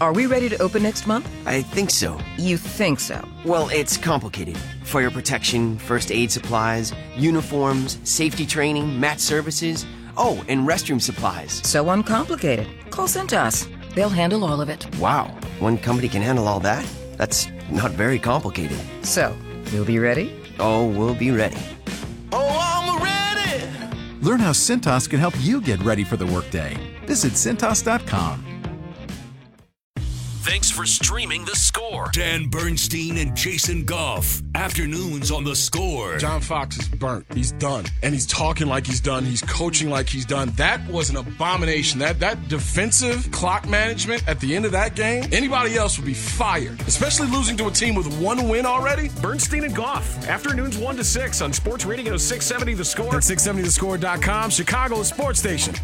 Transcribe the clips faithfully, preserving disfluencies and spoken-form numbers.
Are we ready to open next month? I think so. You think so? Well, it's complicated. Fire protection, first aid supplies, uniforms, safety training, mat services. Oh, and restroom supplies. So uncomplicated. Call Cintas. They'll handle all of it. Wow, one company can handle all that? That's not very complicated. So, you'll be ready? Oh, we'll be ready. Oh, I'm ready! Learn how Cintas can help you get ready for the workday. Visit Cintas dot com. Thanks for streaming The Score. Dan Bernstein and Jason Goff. Afternoons on The Score. John Fox is burnt. He's done. And he's talking like he's done. He's coaching like he's done. That was an abomination. That that defensive clock management at the end of that game, anybody else would be fired, especially losing to a team with one win already. Bernstein and Goff. Afternoons one to six on Sports Radio six seventy The Score. At six seventy the score dot com, Chicago's sports station.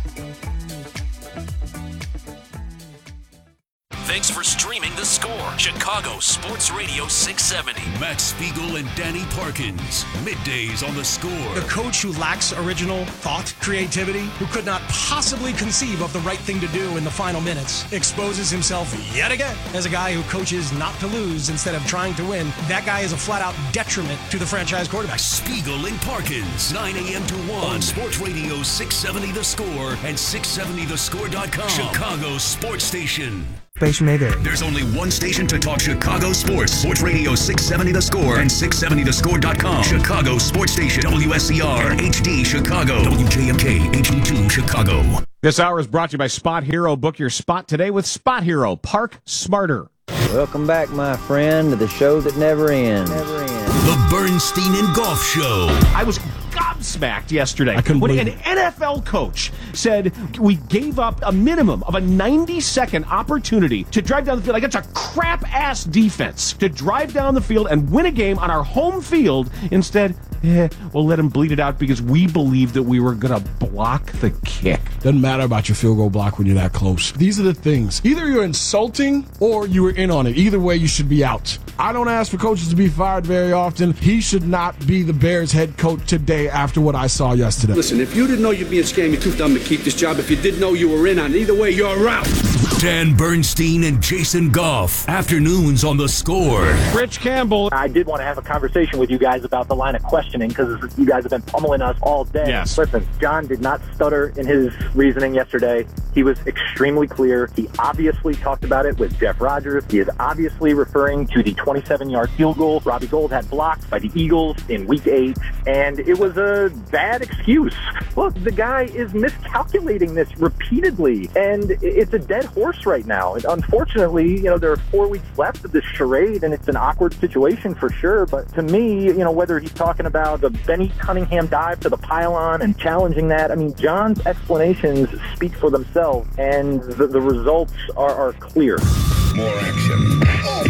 Thanks for streaming The Score. Chicago Sports Radio six seventy. Matt Spiegel and Danny Parkins. Middays on The Score. The coach who lacks original thought, creativity, who could not possibly conceive of the right thing to do in the final minutes, exposes himself yet again as a guy who coaches not to lose instead of trying to win. That guy is a flat-out detriment to the franchise quarterback. Spiegel and Parkins. nine a.m. to one. On Sports Radio six seventy The Score and six seventy the score dot com. Chicago Sports Station. Station Mayberry. There's only one station to talk Chicago sports. Sports Radio six seventy The Score and six seventy the score dot com. Chicago Sports Station. W S C R H D Chicago. W J M K H D two Chicago. This hour is brought to you by Spot Hero. Book your spot today with Spot Hero. Park smarter. Welcome back, my friend, to the show that never ends. Never ends. The Bernstein and Golf Show. I was gobsmacked yesterday I couldn't when believe an N F L coach said we gave up a minimum of a ninety-second opportunity to drive down the field against a crap-ass defense to drive down the field and win a game on our home field. Instead, eh, we'll let him bleed it out because we believed that we were going to block the kick. Doesn't matter about your field goal block when you're that close. These are the things. Either you're insulting or you were in on it. Either way, you should be out. I don't ask for coaches to be fired very often. He should not be the Bears head coach today after what I saw yesterday. Listen, if you didn't know you're being scammed, you're too dumb to keep this job. If you didn't know you were in on it, either way, you're out. Dan Bernstein and Jason Goff. Afternoons on The Score. Rich Campbell. I did want to have a conversation with you guys about the line of questioning because you guys have been pummeling us all day. Yes. Listen, John did not stutter in his reasoning yesterday. He was extremely clear. He obviously talked about it with Jeff Rodgers. He is obviously referring to the twenty-seven-yard field goal Robbie Gould had blocked by the Eagles in week eight, and it was a bad excuse. Look, the guy is miscalculating this repeatedly, and it's a dead horse right now. And unfortunately, you know, there are four weeks left of this charade, and it's an awkward situation for sure. But to me, you know, whether he's talking about the Benny Cunningham dive to the pylon and challenging that, I mean, John's explanations speak for themselves, and the, the results are, are clear. More action.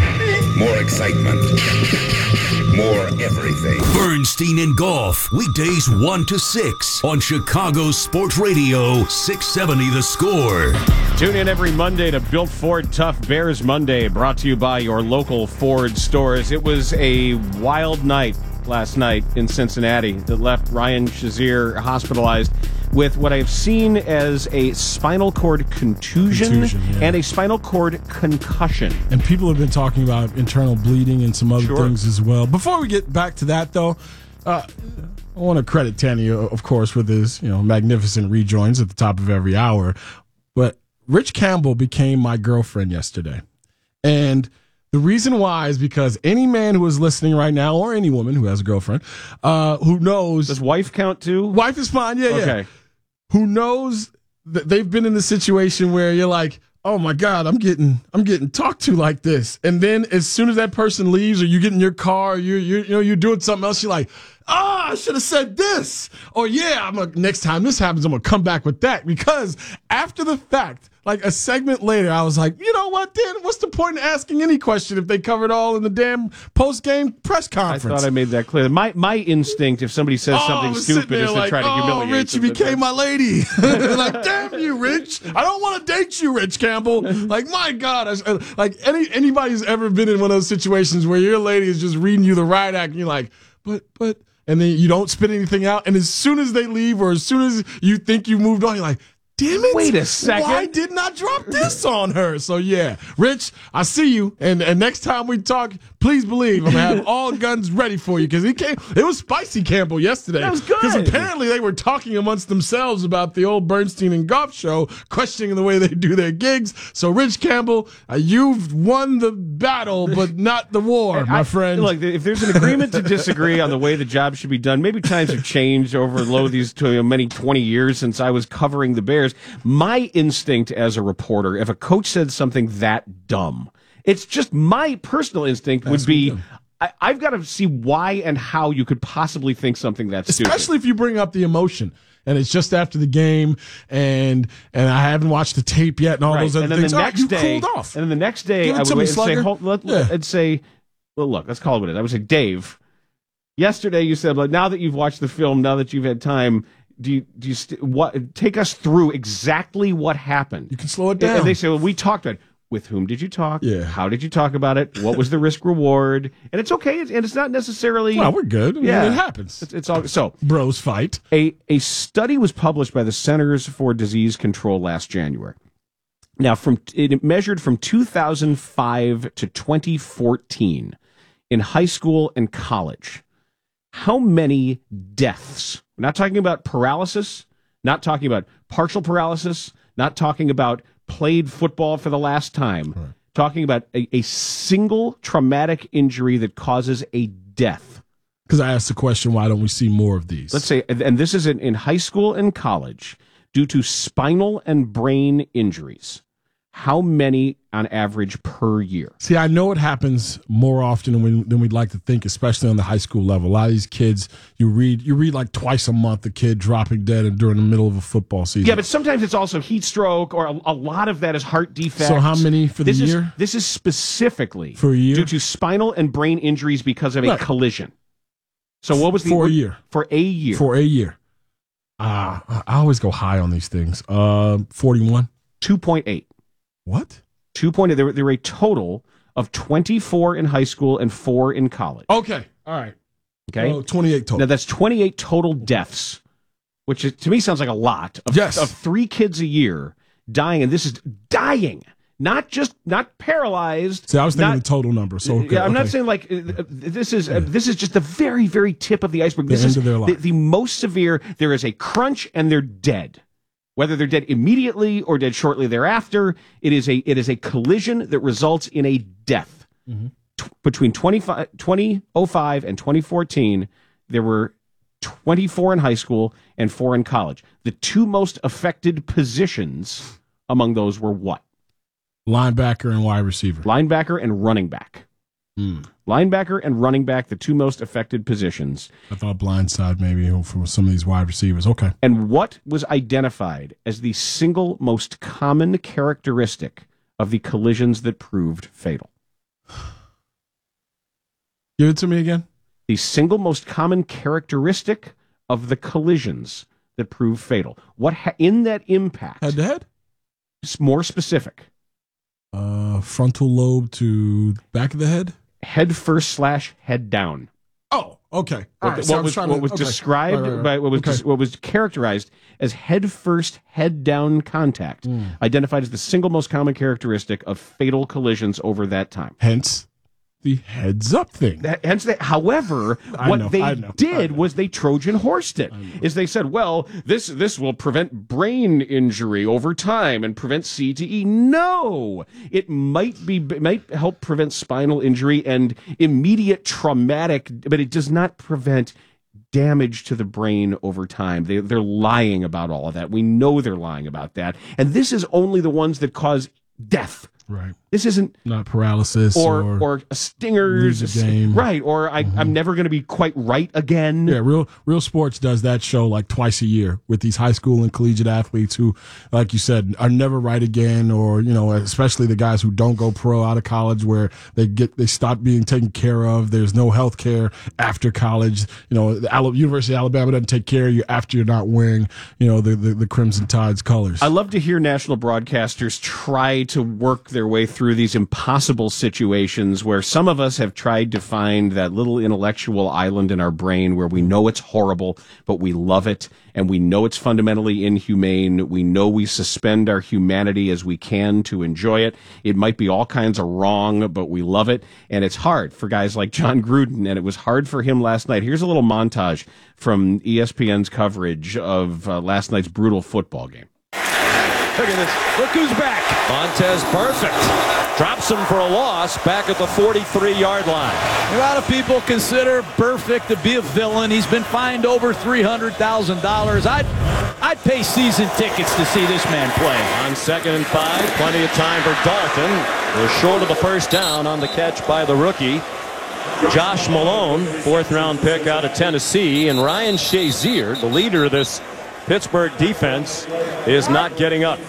More excitement. More everything. Bernstein and Golf. Weekdays one to six on Chicago Sports Radio six seventy The Score. Tune in every Monday to Built Ford Tough Bears Monday, brought to you by your local Ford stores. It was a wild night last night in Cincinnati that left Ryan Shazier hospitalized with what I've seen as a spinal cord contusion, contusion yeah. and a spinal cord concussion. And people have been talking about internal bleeding and some other sure. things as well. Before we get back to that, though, uh, I want to credit Tanny, of course, with his you know magnificent rejoins at the top of every hour. But Rich Campbell became my girlfriend yesterday. And the reason why is because any man who is listening right now, or any woman who has a girlfriend, uh, who knows... Does wife count too? Wife is fine, yeah, okay. yeah. Who knows that they've been in the situation where you're like, oh my God, I'm getting I'm getting talked to like this. And then as soon as that person leaves or you get in your car, or you're, you're, you know, you're doing something else, you're like, oh, I should have said this. Or yeah, I'm a, next time this happens, I'm going to come back with that. Because after the fact, like a segment later, I was like, you know what, Dan, what's the point in asking any question if they covered all in the damn post-game press conference? I thought I made that clear. My my instinct, if somebody says oh, something stupid, is to like, try to oh, humiliate Rich, you them. became my lady. Like, damn you, Rich. I don't want to date you, Rich Campbell. Like, my God. I, like, any anybody who's ever been in one of those situations where your lady is just reading you the riot act, and you're like, but, but, and then you don't spit anything out, and as soon as they leave or as soon as you think you moved on, you're like, damn it. Wait a second. Why didn't I drop this on her? So, yeah. Rich, I see you. And and next time we talk, please believe I'm going to have all guns ready for you because he came. It was spicy, Campbell, yesterday. That was good. Because apparently they were talking amongst themselves about the old Bernstein and Goff show, questioning the way they do their gigs. So, Rich Campbell, uh, you've won the battle, but not the war, my I, friend. Look, if there's an agreement to disagree on the way the job should be done, maybe times have changed over lo, these you know, many twenty years since I was covering the Bears. My instinct as a reporter, if a coach said something that dumb, it's just my personal instinct That's would be, I, I've got to see why and how you could possibly think something that's stupid. Especially if you bring up the emotion. And it's just after the game, and and I haven't watched the tape yet, and all right. those other and then things. The next oh, you day, cooled off. And then the next day, Give it I would to me, wait and say, Slugger. hold, let, Yeah. and say, well, look, let's call it what it is. I would say, Dave, yesterday you said, like, now that you've watched the film, now that you've had time, do you do you st- what take us through exactly what happened? You can slow it down. And they say, well, we talked about it. With whom did you talk? Yeah. How did you talk about it? What was the risk reward? And it's okay, and it's not necessarily. Well, we're good. I mean, Yeah, it happens. It's, it's all so. Bros fight. A a study was published by the Centers for Disease Control last January. Now, from it measured from two thousand five to twenty fourteen in high school and college. How many deaths? We're not talking about paralysis, not talking about partial paralysis, not talking about played football for the last time, right. Talking about a, a single traumatic injury that causes a death. Because I asked the question, why don't we see more of these? Let's say, and this is in, in high school and college, due to spinal and brain injuries. How many on average per year? See, I know it happens more often than, we, than we'd like to think, especially on the high school level. A lot of these kids, you read you read like twice a month a kid dropping dead during the middle of a football season. Yeah, but sometimes it's also heat stroke, or a, a lot of that is heart defects. So how many for the this year? Is, this is specifically for a year? Due to spinal and brain injuries because of a right. collision. So what was the... For a year. For a year. For a year. Ah, uh, I always go high on these things. Uh, forty-one. two point eight. What? Two point eight. There, there were a total of twenty-four in high school and four in college. Okay. All right. Okay. Oh, twenty-eight total. Now, that's twenty-eight total deaths, which is, to me sounds like a lot. Of, yes. Of three kids a year dying, and this is dying. Not just, not paralyzed. See, I was thinking not, the total number. So okay, yeah, I'm okay. not saying like uh, this is uh, this is just the very, very tip of the iceberg. The this end is of their life. The, the most severe. There is a crunch, and they're dead. Whether they're dead immediately or dead shortly thereafter, it is a it is a collision that results in a death. Mm-hmm. T- between twenty oh five and twenty fourteen, there were twenty-four in high school and four in college. The two most affected positions among those were what? Linebacker and wide receiver. Linebacker and running back. Mm. Linebacker and running back, the two most affected positions. I thought blindside maybe from some of these wide receivers. Okay. And what was identified as the single most common characteristic of the collisions that proved fatal? Give it to me again. The single most common characteristic of the collisions that proved fatal. What ha- in that impact? Head to head? It's more specific. Uh, frontal lobe to back of the head? Head first slash head down. Oh, okay. What, Right, what so was, what what was okay. described right, right, right. by what was okay. des- what was characterized as head first, head down contact, mm. identified as the single most common characteristic of fatal collisions over that time. Hence the heads up thing. That, hence, that, however, I what know, they I know, did I know. was they Trojan horsed it. Is they said, well, this this will prevent brain injury over time and prevent C T E. No, it might be it might help prevent spinal injury and immediate traumatic, but it does not prevent damage to the brain over time. They, they're lying about all of that. We know they're lying about that. And this is only the ones that cause death. Right. This isn't not paralysis or or, or stingers, lose a game. right? Or I, mm-hmm. I'm never going to be quite right again. Yeah, real real sports does that show like twice a year with these high school and collegiate athletes who, like you said, are never right again, or you know, especially the guys who don't go pro out of college, where they get they stop being taken care of. There's no health care after college. You know, the University of Alabama doesn't take care of you after you're not wearing, you know, the the, the Crimson Tide's colors. I love to hear national broadcasters try to work their their way through these impossible situations where some of us have tried to find that little intellectual island in our brain where we know it's horrible, but we love it, and we know it's fundamentally inhumane. We know we suspend our humanity as we can to enjoy it. It might be all kinds of wrong, but we love it, and it's hard for guys like John Gruden, and it was hard for him last night. Here's a little montage from E S P N's coverage of uh, last night's brutal football game. Look at this. Look who's back. Vontez Burfict drops him for a loss back at the forty-three-yard line. A lot of people consider Burfict to be a villain. He's been fined over three hundred thousand dollars. I'd, I'd pay season tickets to see this man play. On second and five, plenty of time for Dalton. They're short of the first down on the catch by the rookie. Josh Malone, fourth-round pick out of Tennessee, and Ryan Shazier, the leader of this Pittsburgh defense, is not getting up.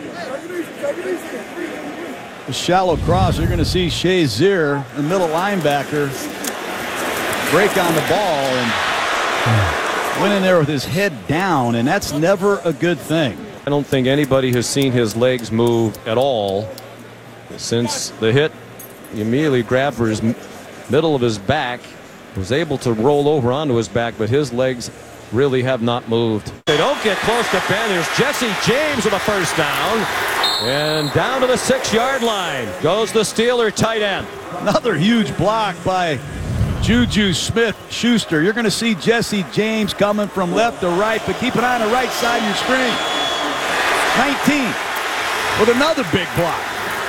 A shallow cross. You're going to see Shazier, the middle linebacker, break on the ball and went in there with his head down, and that's never a good thing. I don't think anybody has seen his legs move at all since the hit. He immediately grabbed for his middle of his back, was able to roll over onto his back, but his legs really have not moved. They don't get close to Ben. There's Jesse James with a first down. And down to the six-yard line goes the Steeler tight end. Another huge block by Juju Smith-Schuster. You're going to see Jesse James coming from left to right, but keep an eye on the right side of your screen. nineteen with another big block.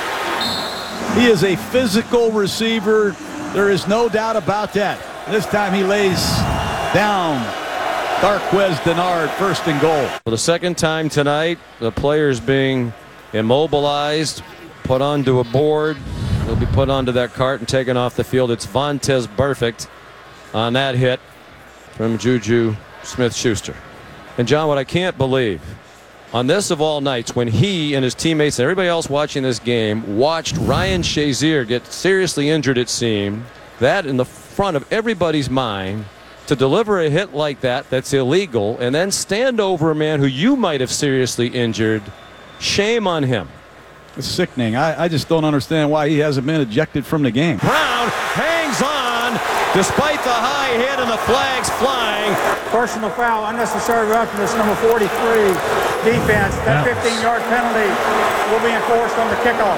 He is a physical receiver. There is no doubt about that. This time he lays down Darquez Denard, first and goal. For the second time tonight, the players being immobilized, put onto a board. They'll be put onto that cart and taken off the field. It's Vontez Burfict on that hit from Juju Smith-Schuster. And John, what I can't believe, on this of all nights, when he and his teammates and everybody else watching this game watched Ryan Shazier get seriously injured, it seemed, that in the front of everybody's mind, to deliver a hit like that that's illegal and then stand over a man who you might have seriously injured, shame on him. It's sickening. I, I just don't understand why he hasn't been ejected from the game. Brown hangs on despite the high hit and the flags flying. Personal foul, unnecessary roughness, number forty-three, defense. That fifteen-yard penalty will be enforced on the kickoff.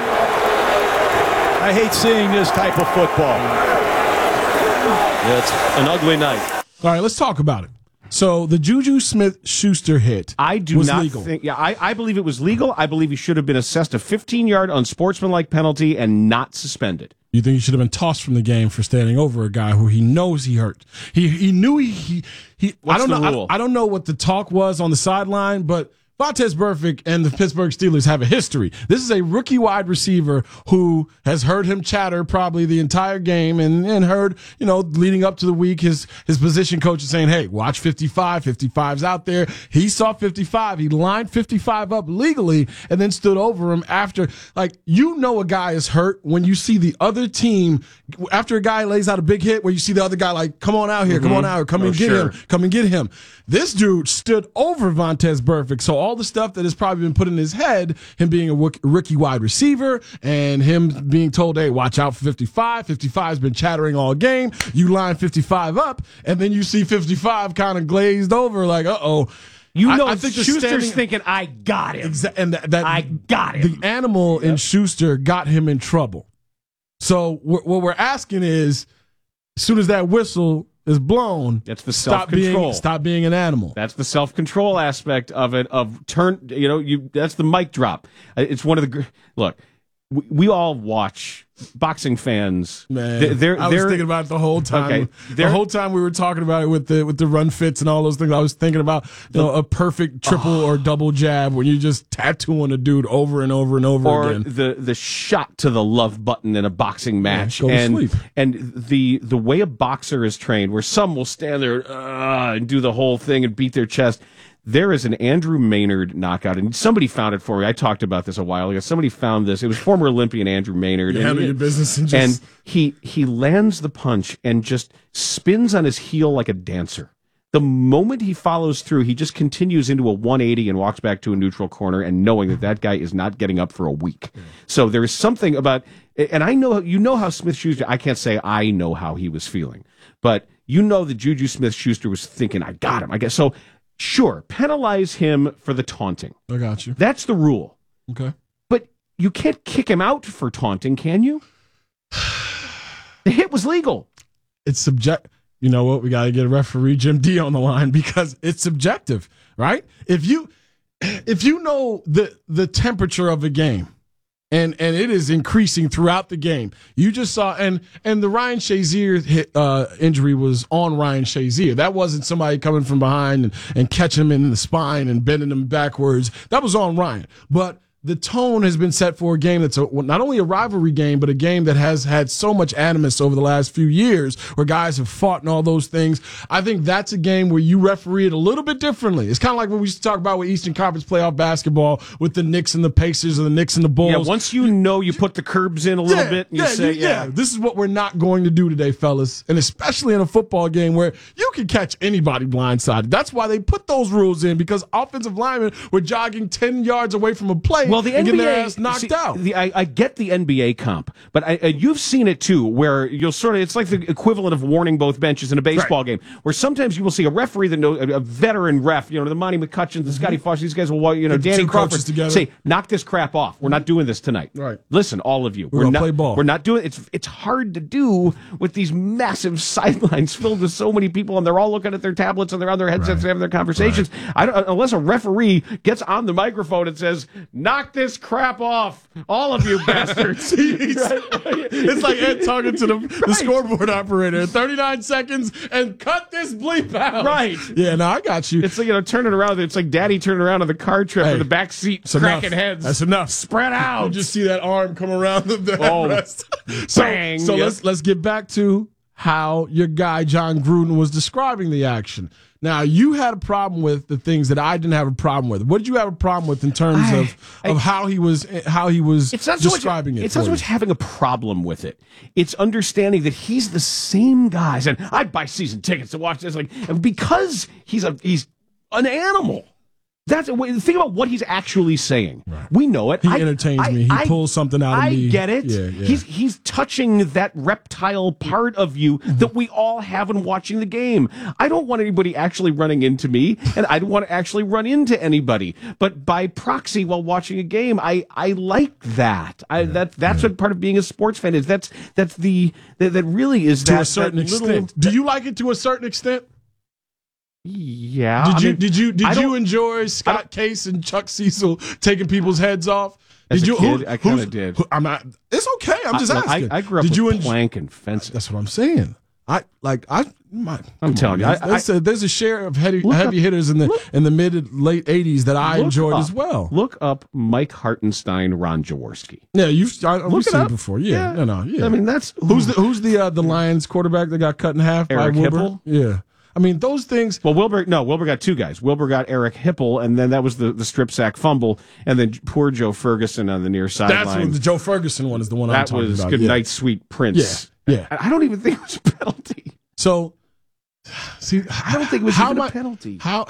I hate seeing this type of football. Yeah, it's an ugly night. All right, let's talk about it. So the Juju Smith-Schuster hit I do was not legal. think. Yeah, I, I believe it was legal. I believe he should have been assessed a fifteen-yard unsportsmanlike penalty and not suspended. You think he should have been tossed from the game for standing over a guy who he knows he hurt? He he knew he he. he What's I don't the know. rule? I, I don't know what the talk was on the sideline, but Vontez Burfict and the Pittsburgh Steelers have a history. This is a rookie wide receiver who has heard him chatter probably the entire game and, and heard, you know, leading up to the week, his, his position coach is saying, hey, watch fifty-five. fifty-five's out there. He saw fifty-five. He lined fifty-five up legally and then stood over him after. Like, you know a guy is hurt when you see the other team, after a guy lays out a big hit, where you see the other guy like, come on out here, come Mhm. on out here, come Oh, and get sure. him, come and get him. This dude stood over Vontez Burfict. So all the stuff that has probably been put in his head, him being a rook- rookie wide receiver and him being told, hey, watch out for fifty-five. fifty-five's been chattering all game. You line fifty-five up, and then you see fifty-five kind of glazed over like, uh-oh. You know, I, I think the Schuster's standing, thinking, I got him. Exa- and that, that I got him. The animal in Schuster got him in trouble. So we're, what we're asking is, as soon as that whistle is blown, That's the stop self-control. being stop being an animal. That's the self-control aspect of it. Of turn, you know, you. That's the mic drop. Uh, It's one of the. gr- Look, we, we all watch boxing fans. Man, They're, they're, I was thinking about it the whole time. Okay, the they're- whole time we were talking about it with the with the run fits and all those things. I was thinking about you know, a perfect triple or double jab when you just tattooing a dude over and over and over or again. the the shot to the love button in a boxing match, go to and sleep. and the the way a boxer is trained, where some will stand there uh, and do the whole thing and beat their chest. There is an Andrew Maynard knockout, and somebody found it for me. I talked about this a while ago. Somebody found this. It was former Olympian Andrew Maynard. You and, handle your business and just- and he he lands the punch and just spins on his heel like a dancer. The moment he follows through, he just continues into a one eighty and walks back to a neutral corner, and knowing that that guy is not getting up for a week. So there is something about, and I know, you know how Smith-Schuster, I can't say I know how he was feeling, but you know that Juju Smith-Schuster was thinking, I got him, I guess. So sure, penalize him for the taunting. I got you. That's the rule. Okay. But you can't kick him out for taunting, can you? The hit was legal. It's subject. You know what? We got to get a referee, Jim D, on the line because it's subjective, right? If you if you know the the temperature of a game, and and it is increasing throughout the game, you just saw and and the Ryan Shazier hit, uh, injury was on Ryan Shazier. That wasn't somebody coming from behind and, and catching him in the spine and bending him backwards. That was on Ryan, but the tone has been set for a game that's a, not only a rivalry game, but a game that has had so much animus over the last few years where guys have fought and all those things. I think that's a game where you referee it a little bit differently. It's kind of like what we used to talk about with Eastern Conference playoff basketball with the Knicks and the Pacers or the Knicks and the Bulls. Yeah, once you know you put the curbs in a little yeah, bit and you yeah, say, you, yeah. yeah. This is what we're not going to do today, fellas. And especially in a football game where you can catch anybody blindsided. That's why they put those rules in, because offensive linemen were jogging ten yards away from a play well, the and N B A, getting their ass knocked see, out. The, I, I get the N B A comp, but I, uh, you've seen it too, where you'll sort of, it's like the equivalent of warning both benches in a baseball right. game, where sometimes you will see a referee that knows, a veteran ref, you know, the Monty McCutcheons, the Scotty Foster, these guys will, you know, Get Danny Crawford, together. say, knock this crap off. We're not doing this tonight. Right. Listen, all of you. We're, we're gonna not, play ball. We're not doing it's it's hard to do with these massive sidelines filled with so many people, and they're all looking at their tablets and they're on their headsets right. and having their conversations. Right. I don't, unless a referee gets on the microphone and says, knock this crap off, all of you bastards. It's like Ed talking to the, the right. scoreboard operator. thirty-nine seconds and cut this bleep out. Right. Yeah, no, I got you. It's like, you know, turning around. It's like daddy turning around on the car trip hey, in the back seat, cracking enough. heads. That's enough. Spread out. You just see that arm come around the, the oh, headrest. So, bang. so yep. let's let's get back to how your guy John Gruden was describing the action. Now, you had a problem with the things that I didn't have a problem with. What did you have a problem with in terms I, of, I, of how he was how he was it's not describing so much, it? It's not so much having a problem with it. It's understanding that he's the same guy. And I'd buy season tickets to watch this, like because he's a he's an animal. That's think about what he's actually saying. Right. We know it. He I, entertains I, me. He I, pulls something out of I me. I get it. Yeah, yeah. He's he's touching that reptile part of you that we all have in watching the game. I don't want anybody actually running into me, and I don't want to actually run into anybody. But by proxy, while watching a game, I, I like that. I yeah, that that's yeah. what part of being a sports fan is. That's that's the that, that really is to that, a certain that little, extent. Do you like it to a certain extent? Yeah. Did I you mean, did you did you enjoy Scott Case and Chuck Cecil taking people's heads off? As did a you? kid, who, I kind of did. Who, I'm not. It's okay. I'm just I, asking. I, I grew up did with you enjoy, plank and fencing. That's what I'm saying. I like I. My, I'm telling on, you, I, there's, I, a, there's a share of heavy, heavy up, hitters in the look, in the mid late eighties that I enjoyed up, as well. Look up Mike Hartenstein, Ron Jaworski. Yeah, you've I, look we've it seen up. it before. Yeah, yeah, no, no, yeah. I mean, that's who's the who's the uh, the Lions quarterback that got cut in half Eric by Wilbur? Hipple? Yeah. I mean, those things. Well, Wilbur, no, Wilbur got two guys. Wilbur got Eric Hipple, and then that was the, the strip sack fumble, and then poor Joe Ferguson on the near sideline. That's what the Joe Ferguson one is the one that I'm talking was about. Good yeah. Night, Sweet Prince. Yeah, yeah. I, I don't even think it was a penalty. So, see, I don't think it was how even my, a penalty. How?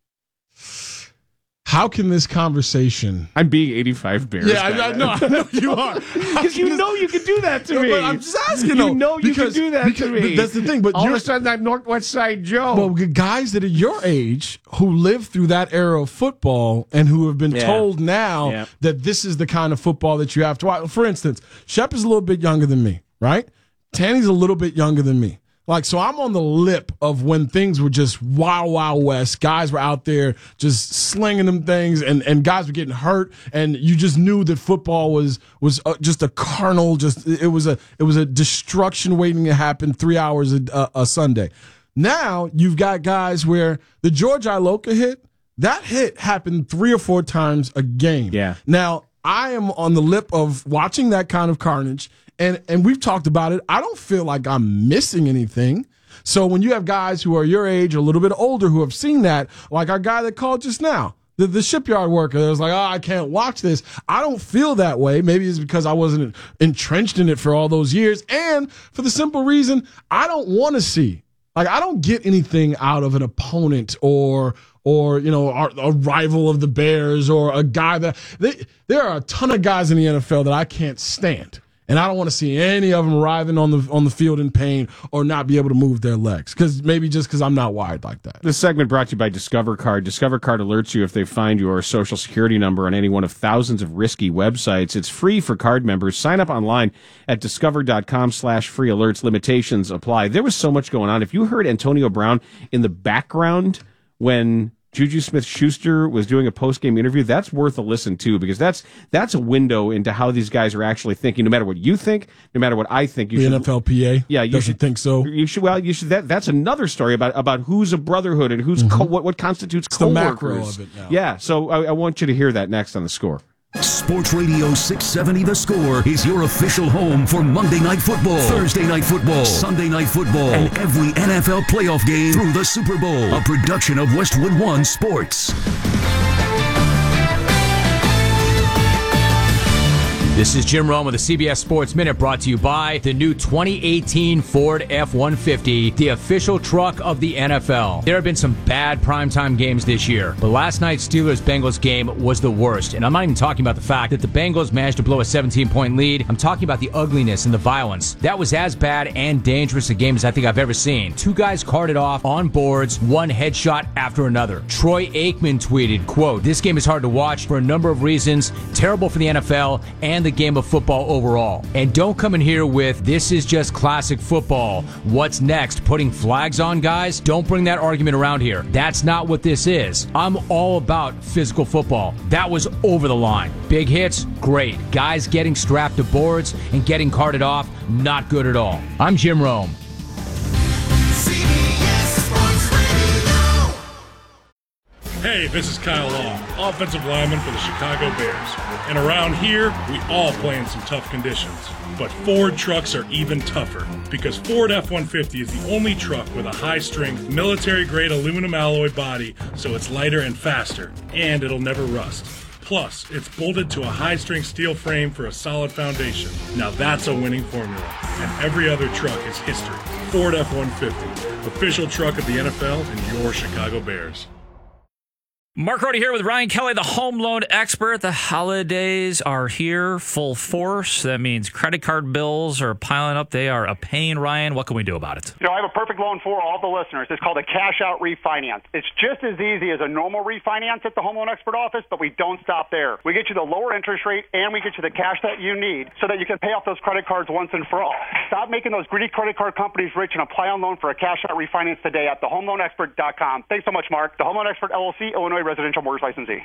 How can this conversation? I'm being eighty-five Bears. Yeah, I, I know, I know you are. Because you know you can do that to no, me. But I'm just asking. You though, know you because, can do that because, to me. That's the thing. But all of a sudden, I'm Northwest Side Joe. Well, guys that are your age who lived through that era of football and who have been yeah. told now yeah. that this is the kind of football that you have to watch. For instance, Shep is a little bit younger than me, right? Tanny's a little bit younger than me. Like, so I'm on the lip of when things were just wild, wild west. Guys were out there just slinging them things, and, and guys were getting hurt, and you just knew that football was was uh, just a carnal. Just it was a it was a destruction waiting to happen. Three hours a, a, a Sunday. Now you've got guys where the George Iloka hit, that hit happened three or four times a game. Yeah. Now I am on the lip of watching that kind of carnage. And and we've talked about it. I don't feel like I'm missing anything. So when you have guys who are your age or a little bit older who have seen that, like our guy that called just now, the, the shipyard worker that was like, oh, I can't watch this. I don't feel that way. Maybe it's because I wasn't entrenched in it for all those years. And for the simple reason, I don't want to see Like, I don't get anything out of an opponent or, or you know, our, a rival of the Bears or a guy that they, there are a ton of guys in the N F L that I can't stand. And I don't want to see any of them arriving on the on the field in pain or not be able to move their legs. Because maybe just because I'm not wired like that. This segment brought to you by Discover Card. Discover Card alerts you if they find your social security number on any one of thousands of risky websites. It's free for card members. Sign up online at discover.com slash free alerts. Limitations apply. There was so much going on. If you heard Antonio Brown in the background when Juju Smith-Schuster was doing a post-game interview, that's worth a listen to, because that's that's a window into how these guys are actually thinking. No matter what you think, no matter what I think, you the should, N F L P A, yeah, you doesn't should think so. You should. Well, you should. That that's another story about about who's a brotherhood and who's Mm-hmm. co- what what constitutes It's the coworkers. macro of it now. Yeah. So I, I want you to hear that next on The Score. Sports Radio six seventy The Score is your official home for Monday Night Football, Thursday Night Football, Sunday Night Football, and every N F L playoff game through the Super Bowl. A production of Westwood One Sports. This is Jim Rome with the C B S Sports Minute, brought to you by the new twenty eighteen Ford F one fifty, the official truck of the N F L. There have been some bad primetime games this year, but last night's Steelers-Bengals game was the worst. And I'm not even talking about the fact that the Bengals managed to blow a seventeen-point lead. I'm talking about the ugliness and the violence. That was as bad and dangerous a game as I think I've ever seen. Two guys carted off on boards, one headshot after another. Troy Aikman tweeted, quote, "This game is hard to watch for a number of reasons. Terrible for the N F L and the game of football overall. And don't come in here with, this is just classic football. What's next? Putting flags on guys? Don't bring that argument around here. That's not what this is. I'm all about physical football. That was over the line. Big hits? Great. Guys getting strapped to boards and getting carted off? Not good at all." I'm Jim Rome. Hey, this is Kyle Long, offensive lineman for the Chicago Bears. And around here, we all play in some tough conditions. But Ford trucks are even tougher, because Ford F one fifty is the only truck with a high-strength, military-grade aluminum alloy body, so it's lighter and faster, and it'll never rust. Plus, it's bolted to a high-strength steel frame for a solid foundation. Now that's a winning formula, and every other truck is history. Ford F one fifty, official truck of the N F L and your Chicago Bears. Mark Rody here with Ryan Kelly, the home loan expert. The holidays are here, full force. That means credit card bills are piling up. They are a pain. Ryan, what can we do about it? You know, I have a perfect loan for all the listeners. It's called a cash-out refinance. It's just as easy as a normal refinance at the home loan expert office, but we don't stop there. We get you the lower interest rate, and we get you the cash that you need so that you can pay off those credit cards once and for all. Stop making those greedy credit card companies rich and apply on loan for a cash-out refinance today at the home loan expert dot com. Thanks so much, Mark. The Home Loan Expert, L L C, Illinois residential mortgage licensee.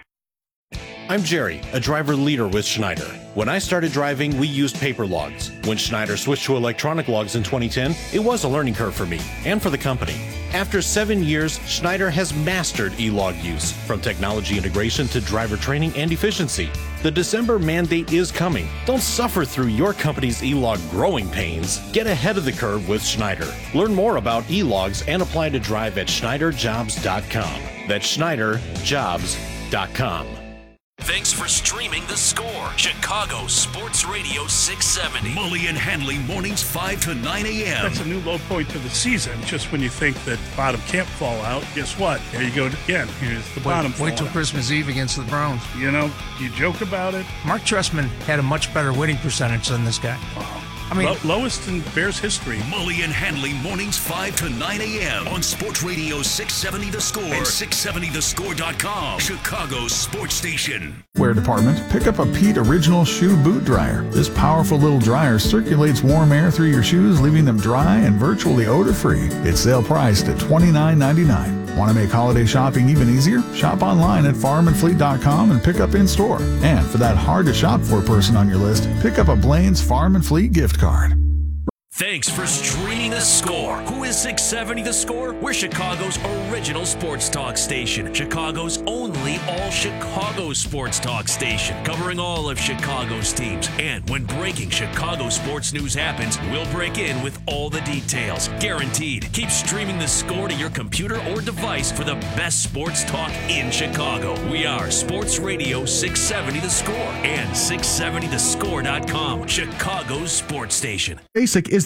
I'm Jerry, a driver leader with Schneider. When I started driving, we used paper logs. When Schneider switched to electronic logs in twenty ten, it was a learning curve for me and for the company. After seven years, Schneider has mastered e-log use, from technology integration to driver training and efficiency. The December mandate is coming. Don't suffer through your company's e-log growing pains. Get ahead of the curve with Schneider. Learn more about e-logs and apply to drive at Schneider Jobs dot com. That's Schneider Jobs dot com. Thanks for streaming The Score. Chicago Sports Radio six seventy. Mully and Hanley mornings five to nine a.m. That's a new low point to the season. Just when you think that bottom can't fall out, guess what? There you go again. Here's the bottom Wait, wait till out. Christmas Eve against the Browns. You know, you joke about it. Mark Trestman had a much better winning percentage than this guy. I mean, Lo- lowest in Bears history. Mully and Hanley mornings five to nine a.m. on Sports Radio six seventy The Score and six seventy the score dot com. Chicago's sports station. Wear department, pick up a Pete Original Shoe Boot Dryer. This powerful little dryer circulates warm air through your shoes, leaving them dry and virtually odor-free. It's sale priced at twenty-nine ninety-nine. Want to make holiday shopping even easier? Shop online at farm and fleet dot com and pick up in store. And for that hard to shop for person on your list, pick up a Blaine's Farm and Fleet gift card. Thanks for streaming The Score. Who is six seventy The Score? We're Chicago's original sports talk station. Chicago's only all-Chicago sports talk station. Covering all of Chicago's teams. And when breaking Chicago sports news happens, we'll break in with all the details. Guaranteed. Keep streaming The Score to your computer or device for the best sports talk in Chicago. We are Sports Radio six seventy The Score and six seventy the score dot com. Chicago's sports station. Basic is the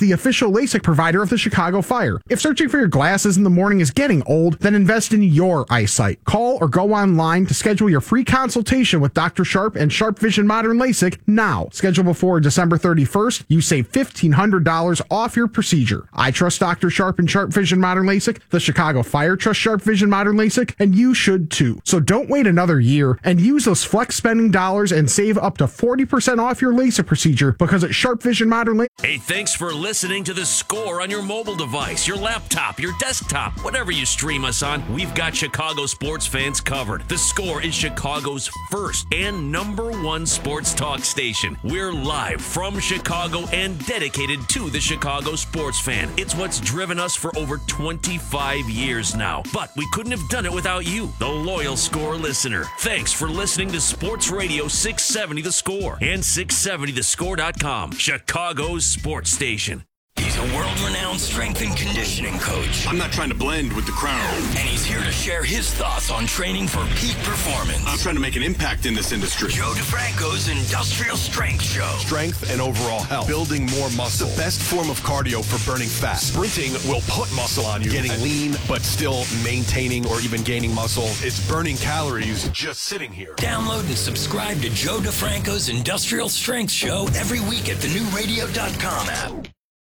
the official LASIK provider of the Chicago Fire. If searching for your glasses in the morning is getting old, then invest in your eyesight. Call or go online to schedule your free consultation with Doctor Sharp and Sharp Vision Modern LASIK now. Schedule before December thirty-first. You save fifteen hundred dollars off your procedure. I trust Doctor Sharp and Sharp Vision Modern LASIK. The Chicago Fire trusts Sharp Vision Modern LASIK, and you should too. So don't wait another year and use those flex spending dollars and save up to forty percent off your LASIK procedure because at Sharp Vision Modern LASIK. Hey, thanks for listening to The Score on your mobile device, your laptop, your desktop, whatever you stream us on. We've got Chicago sports fans covered. The Score is Chicago's first and number one sports talk station. We're live from Chicago and dedicated to the Chicago sports fan. It's what's driven us for over twenty-five years now. But we couldn't have done it without you, the loyal Score listener. Thanks for listening to Sports Radio six seventy The Score and six seventy the score dot com, Chicago's sports station. He's a world-renowned strength and conditioning coach. I'm not trying to blend with the crowd. And he's here to share his thoughts on training for peak performance. I'm trying to make an impact in this industry. Joe DeFranco's Industrial Strength Show. Strength and overall health. Building more muscle. The best form of cardio for burning fat. Sprinting will put muscle on you. Getting lean, but still maintaining or even gaining muscle. It's burning calories just sitting here. Download and subscribe to Joe DeFranco's Industrial Strength Show every week at the new radio dot com app.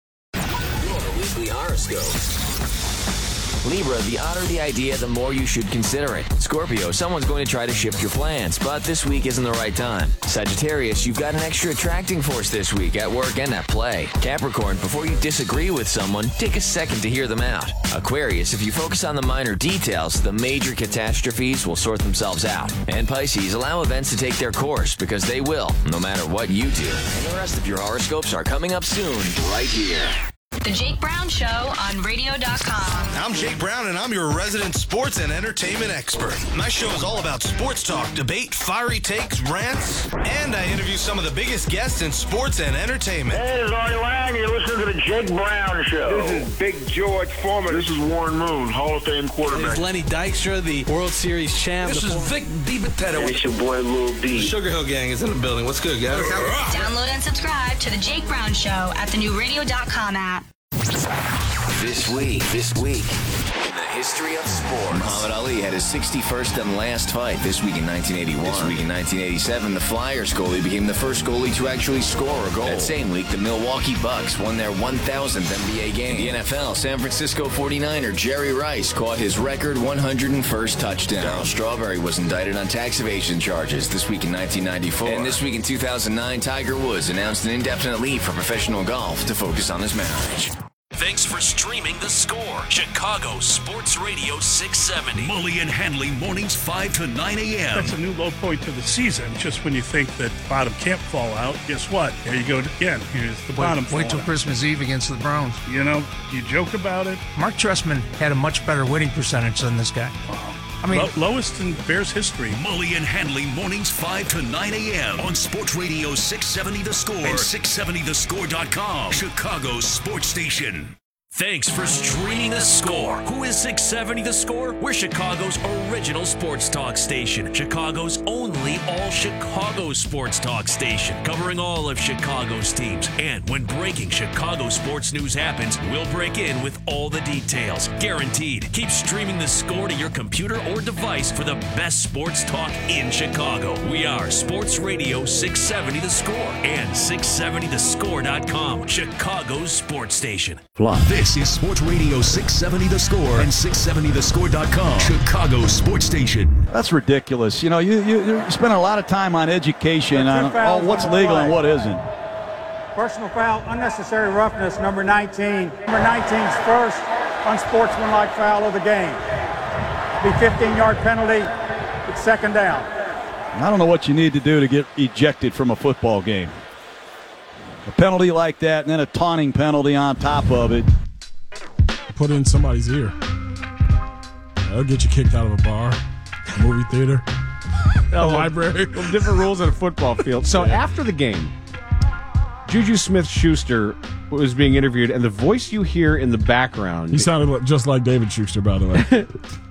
Weekly horoscope. Libra, the odder the idea, the more you should consider it. Scorpio, someone's going to try to shift your plans, but this week isn't the right time. Sagittarius, you've got an extra attracting force this week at work and at play. Capricorn, before you disagree with someone, take a second to hear them out. Aquarius, if you focus on the minor details, the major catastrophes will sort themselves out. And Pisces, allow events to take their course, because they will, no matter what you do. And the rest of your horoscopes are coming up soon, right here. The Jake Brown Show on radio dot com. I'm Jake Brown, and I'm your resident sports and entertainment expert. My show is all about sports talk, debate, fiery takes, rants, and I interview some of the biggest guests in sports and entertainment. Hey, this is Artie Lang. You're listening to the Jake Brown Show. This is Big George Foreman. This is Warren Moon, Hall of Fame quarterback. This is Lenny Dykstra, the World Series champ. This is Vic DiBattista. It's your boy Lil D. Sugar Hill Gang is in the building. What's good, guys? Download and subscribe to the Jake Brown Show at the new radio dot com app. This week, this week, in the history of sports. Muhammad Ali had his sixty-first and last fight this week in nineteen eighty-one. This week in nineteen eighty-seven, the Flyers goalie became the first goalie to actually score a goal. That same week, the Milwaukee Bucks won their one thousandth N B A game. In the N F L, San Francisco forty-niner Jerry Rice caught his record one hundred first touchdown. Darryl Strawberry was indicted on tax evasion charges this week in nineteen ninety-four. And this week in two thousand nine, Tiger Woods announced an indefinite leave from professional golf to focus on his marriage. Thanks for streaming The Score, Chicago Sports Radio six seventy. Mully and Hanley mornings five to nine a.m. That's a new low point to the season. Just when you think that bottom can't fall out, guess what? There you go again. Here's the bottom. Wait, wait till Christmas Eve against the Browns. You know, you joke about it. Mark Trestman had a much better winning percentage than this guy. Wow. I mean, Lo- lowest in Bears history. Mully and Hanley mornings five to nine a.m. on Sports Radio six seventy The Score and six seventy the score dot com, Chicago's sports station. Thanks for streaming The Score. Who is six seventy The Score? We're Chicago's original sports talk station. Chicago's only all-Chicago sports talk station. Covering all of Chicago's teams. And when breaking Chicago sports news happens, we'll break in with all the details. Guaranteed. Keep streaming The Score to your computer or device for the best sports talk in Chicago. We are Sports Radio six seventy The Score and six seventy the score dot com, Chicago's sports station. This is Sports Radio six seventy The Score and six seventy the score dot com, Chicago's sports station. That's ridiculous. You know, you, you, you spend a lot of time on education, on oh, what's legal and what isn't. Personal foul, unnecessary roughness, number nineteen. Number nineteen's first unsportsmanlike foul of the game. Be fifteen-yard penalty. It's second down. I don't know what you need to do to get ejected from a football game. A penalty like that and then a taunting penalty on top of it. Put in somebody's ear. That'll get you kicked out of a bar, a movie theater, a library. Well, different rules at a football field. So after the game, Juju Smith-Schuster was being interviewed, and the voice you hear in the background. He sounded just like David Schuster, by the way.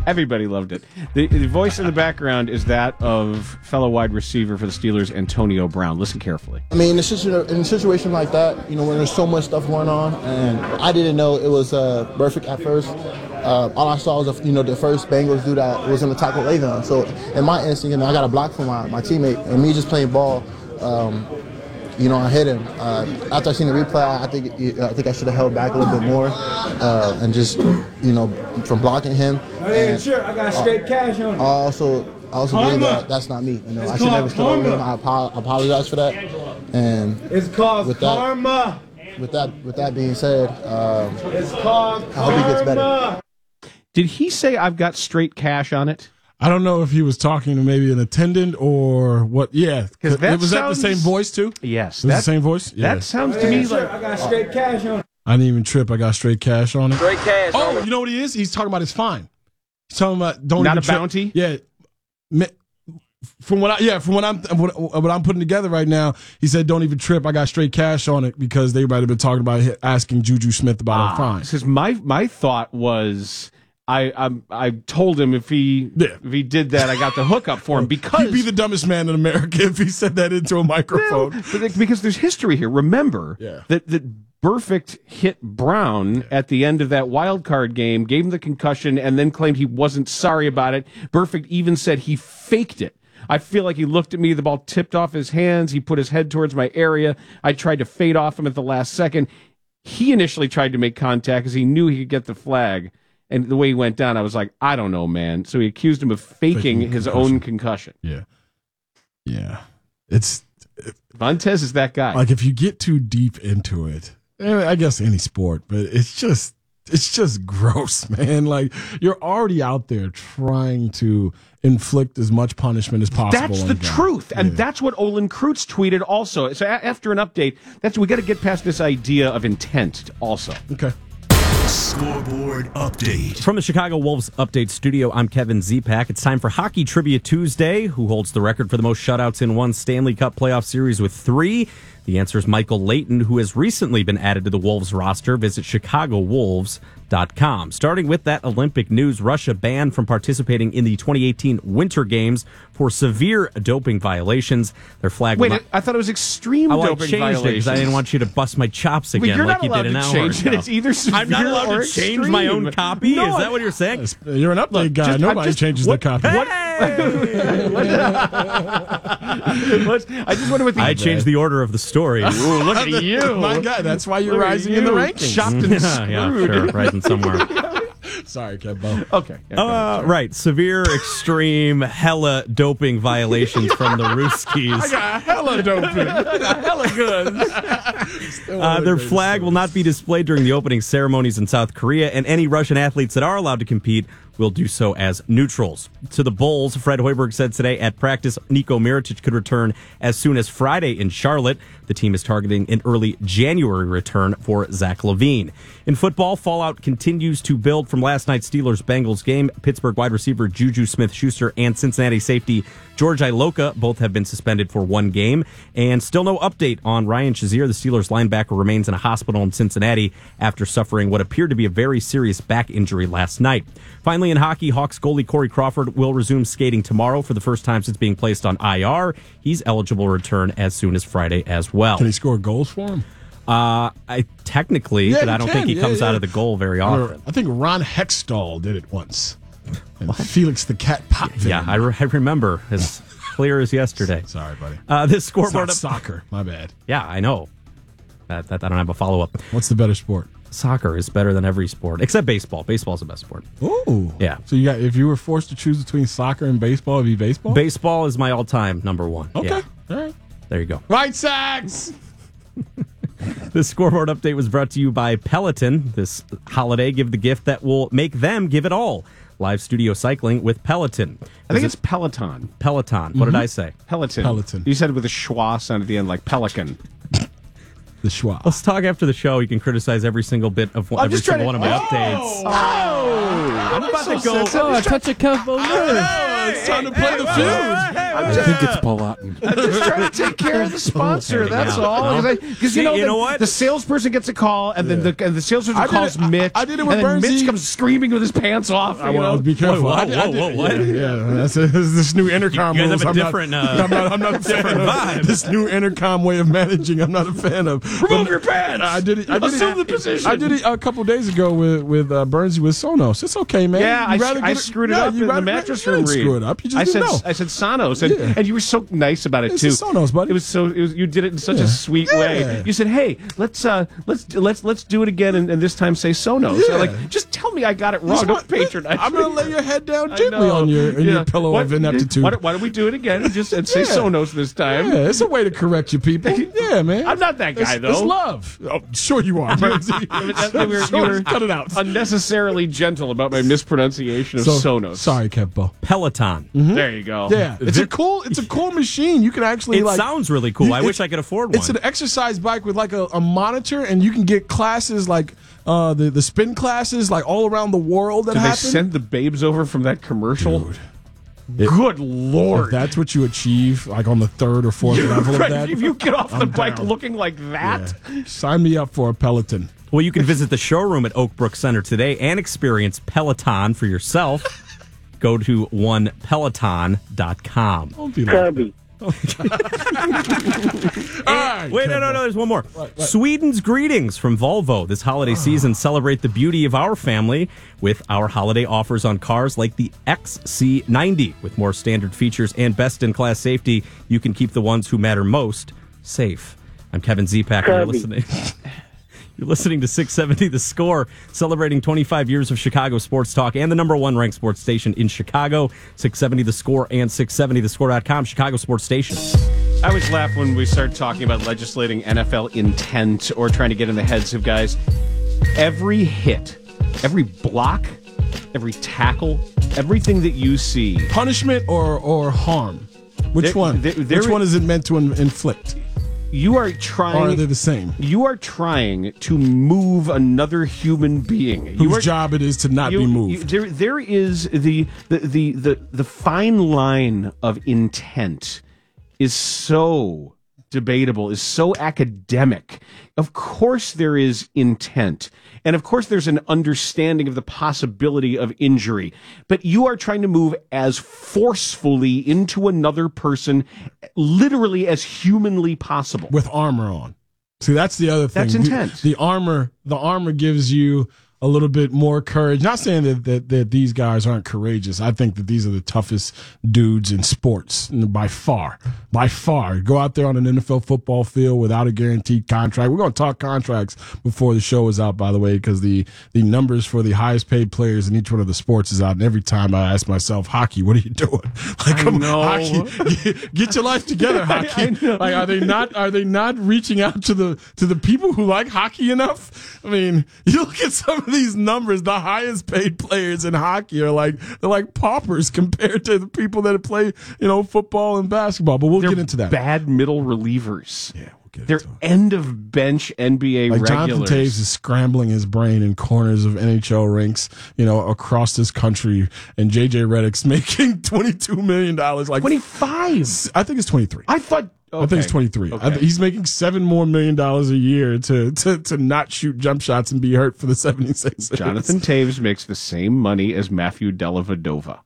Everybody loved it. The, the voice in the background is that of fellow wide receiver for the Steelers, Antonio Brown. Listen carefully. I mean, in a, situ- in a situation like that, you know, when there's so much stuff going on, and I didn't know it was uh, Burfict at first. Uh, all I saw was, you know, the first Bengals dude that was in the tackle Le'Veon. So in my instinct, you know, I got a block from my, my teammate, and me just playing ball, um, you know, I hit him. Uh, after I seen the replay, I think I think I should have held back a little bit more uh, and just, you know, from blocking him. Hey, and, sure, I got straight uh, cash on it. I also, I also believe that that's not me. You know, It's I should never called stood over him. karma. I apo- apologize for that. And It's called with that, karma. With that, with that being said, um, It's called I hope he gets better. karma. Did he say I've got straight cash on it? I don't know if he was talking to maybe an attendant or what. Yeah, Because that was sounds, that the same voice too. Yes, was that, the same voice. Yeah. That sounds to Hey, me sure, like I got straight cash on it. I didn't even trip. I got straight cash on it. Straight cash. Oh, you know what he is? He's talking about his fine. He's talking about don't Not even a trip. bounty? Yeah. Me- From what I yeah, from what I'm what, what I'm putting together right now, he said don't even trip. I got straight cash on it because they might have been talking about hi- asking Juju Smith about ah, a fine. Because my my thought was. I, I I told him if he Yeah. if he did that, I got the hookup for him because He'd be the dumbest man in America if he said that into a microphone. No, but like, because there's history here. Remember Yeah. that that Burfict hit Brown at the end of that wild card game, gave him the concussion, and then claimed he wasn't sorry about it. Burfict even said he faked it. I feel like he looked at me, the ball tipped off his hands, he put his head towards my area. I tried to fade off him at the last second. He initially tried to make contact because he knew he could get the flag. And the way he went down, I was like, I don't know, man. So he accused him of faking, Faking his concussion. own concussion. Yeah. Yeah. It's Montez is that guy. like if you get too deep into it, eh, I guess any sport, but it's just it's just gross, man. Like you're already out there trying to inflict as much punishment as possible. That's on the guys. truth, and Yeah. that's what Olin Kreutz tweeted also. So a- after an update, that's we got to get past this idea of intent also. Okay. Scoreboard update. From the Chicago Wolves Update Studio, I'm Kevin Zipak. It's time for Hockey Trivia Tuesday. Who holds the record for the most shutouts in one Stanley Cup playoff series with three? The answer is Michael Leighton, who has recently been added to the Wolves roster. Visit chicago wolves dot com. Starting with that Olympic news, Russia banned from participating in the twenty eighteen Winter Games for severe doping violations. Their flag Wait, will not- I thought it was extreme Oh, I doping changed it because violations. I didn't want you to bust my chops Well, again you're like not you allowed did an to hour change it. ago. It's either severe I'm not allowed or to change my own extreme. copy? No, Is that what you're saying? You're an update guy. just- I'm Nobody just- changes what- their copy. what- Let's- I just wonder what the I changed the order of the story. Ooh, look at you. My God, that's why you're Look at rising in the you. rankings. Chopped and yeah, yeah, screwed. sure, rising somewhere. Sorry, Kev. Okay. yeah, Uh, right, severe, extreme, hella doping violations from the Ruskies. I got hella doping. I got hella good. Uh, their flag will not be displayed during the opening ceremonies in South Korea, and any Russian athletes that are allowed to compete will do so as neutrals. To the Bulls, Fred Hoiberg said today at practice Niko Mirotic could return as soon as Friday in Charlotte. The team is targeting an early January return for Zach LaVine. In football, fallout continues to build from last night's Steelers-Bengals game. Pittsburgh wide receiver Juju Smith-Schuster and Cincinnati safety George Iloka both have been suspended for one game. And still no update on Ryan Shazier. The Steelers linebacker remains in a hospital in Cincinnati after suffering what appeared to be a very serious back injury last night. Finally, in hockey, Hawks goalie Corey Crawford will resume skating tomorrow for the first time since being placed on I R. He's eligible to return as soon as Friday as well. Can he score goals for him? Uh, I technically, Yeah, but he I don't can. think he Yeah, comes yeah. out of the goal very often. I think Ron Hextall did it once. And Felix the Cat Potvin. Yeah, I, re- I remember as clear as yesterday. Sorry, buddy. Uh, this It's scoreboard not soccer. My bad. Yeah, I know. That, that I don't have a follow up. What's the better sport? Soccer is better than every sport except baseball. Baseball's the best sport. Ooh. Yeah. So you got if you were forced to choose between soccer and baseball, it'd be baseball? Baseball is my all time number one. Okay. Yeah. All right. There you go. White Sox. This scoreboard update was brought to you by Peloton. This holiday, give the gift that will make them give it all. Live studio cycling with Peloton. I think Visit- it's Peloton. Peloton. What did I say? Peloton. Peloton. You said it with a schwa sound at the end, like pelican. The schwa. Let's talk after the show. You can criticize every single bit of one, I'm every just trying single to- one of my Oh! updates. Oh! I'm about so to go. sensitive. Oh, touch a cuff. I know. It's time to play the feud. I think it's Palatine. I'm just trying to take care of the sponsor. Okay, that's yeah. all. No. Because See, you know, you the, know what? the salesperson gets a call, and then the and the salesperson I did calls it- I- Mitch. I did it with and then Bernsey. Mitch comes screaming with his pants off. I you want know? to be careful. Whoa, whoa, I did- I whoa, did- whoa, what? Yeah, yeah. That's, that's this new intercom. You guys rules. have a I'm not- different, uh, I'm not. I'm not a fan different of vibe. this new intercom way of managing. I'm not a fan of. Remove your pants. I did it. I did Assume it. the position. I did it a couple days ago with with uh, Bernsey with Sonos. It's okay, man. Yeah, You'd I, rather I get screwed it yeah, up you'd in the rather- mattress you room. didn't read. screw it up. You just I didn't said know. I said Sonos, and, Yeah. and you were so nice about it It's too. a Sonos, buddy. It was so it was, you did it in such Yeah. a sweet Yeah. way. You said, "Hey, let's uh, let's let's let's do it again, and, and this time say Sonos." Yeah. So like, just tell me I got it wrong. Just Don't want- patronize. I'm me. gonna lay your head down I gently know. on your in Yeah. your pillow What- of ineptitude. Why don't, why don't we do it again and just and say Yeah. Sonos this time? Yeah, it's a way to correct you people. Yeah, man. I'm not that guy It's- though. It's love. Oh, sure you are. Bernsey. You were, you Sure, were cut it out. unnecessarily gentle about my mispronunciation of So, Sonos. Sorry, Kempo. Peloton. There you go. Yeah, it's a cool. It's a cool machine. You can actually. It like, sounds really cool. I it- wish I could afford one. It's an exercise bike with like a, a monitor, and you can get classes like uh, the the spin classes like all around the world that Did they happen. send the babes over from that commercial? Dude. Good If lord! that's what you achieve, like on the third or fourth level Right, of that, if you get off the I'm bike down. looking like that, Yeah. Sign me up for a Peloton. Well, you can visit the showroom at Oakbrook Center today and experience Peloton for yourself. Go to one peloton dot com. Don't be like Kirby. right, Wait, no, no, no, there's one more. right. Sweden's greetings from Volvo. This holiday season, celebrate the beauty of our family with our holiday offers on cars like the X C ninety. With more standard features and best-in-class safety, you can keep the ones who matter most safe. I'm Kevin Zepak, and you're Kirby. listening. You're listening to six seventy The Score, celebrating twenty-five years of Chicago sports talk and the number one ranked sports station in Chicago. six seventy The Score and six seventy the score dot com, Chicago sports station. I always laugh when we start talking about legislating N F L intent or trying to get in the heads of guys. Every hit, every block, every tackle, everything that you see. Punishment or or harm? Which There- one? there- there Which is- one is it meant to in- inflict? You are trying. Or are they the same? You are trying to move another human being. You Whose are, job it is to not you- be you- moved? there, there is the the, the the the fine line of intent is so debatable, is so academic. Of course, there is intent, and of course, there's an understanding of the possibility of injury. But you are trying to move as forcefully into another person, literally as humanly possible. With armor on. See, that's the other thing. That's The- intent. The, armor, the armor gives you a little bit more courage. Not saying that, that that these guys aren't courageous. I think that these are the toughest dudes in sports by far. By far. Go out there on an N F L football field without a guaranteed contract. We're going to talk contracts before the show is out, by the way, because the, the numbers for the highest paid players in each one of the sports is out. And every time I ask myself, hockey, what are you doing? Like, come know. on, hockey, get, get your life together, hockey. Like, are they not? Are they not reaching out to the to the people who like hockey enough? I mean, you look at some of these numbers. The highest paid players in hockey are like they're like paupers compared to the people that play, you know, football and basketball. But we'll They're get into that. bad middle relievers. Yeah, we'll get They're into it. end of bench N B A Like regulars. Jonathan Taves is scrambling his brain in corners of N H L rinks, you know, across this country, and J J Redick's making twenty-two million dollars. Like twenty-five. I think it's twenty-three. I thought. I think it's okay. twenty-three. I Okay. th- he's making seven more million dollars a year to, to, to not shoot jump shots and be hurt for the seventy-sixers. Jonathan Taves makes the same money as Matthew Dellavedova.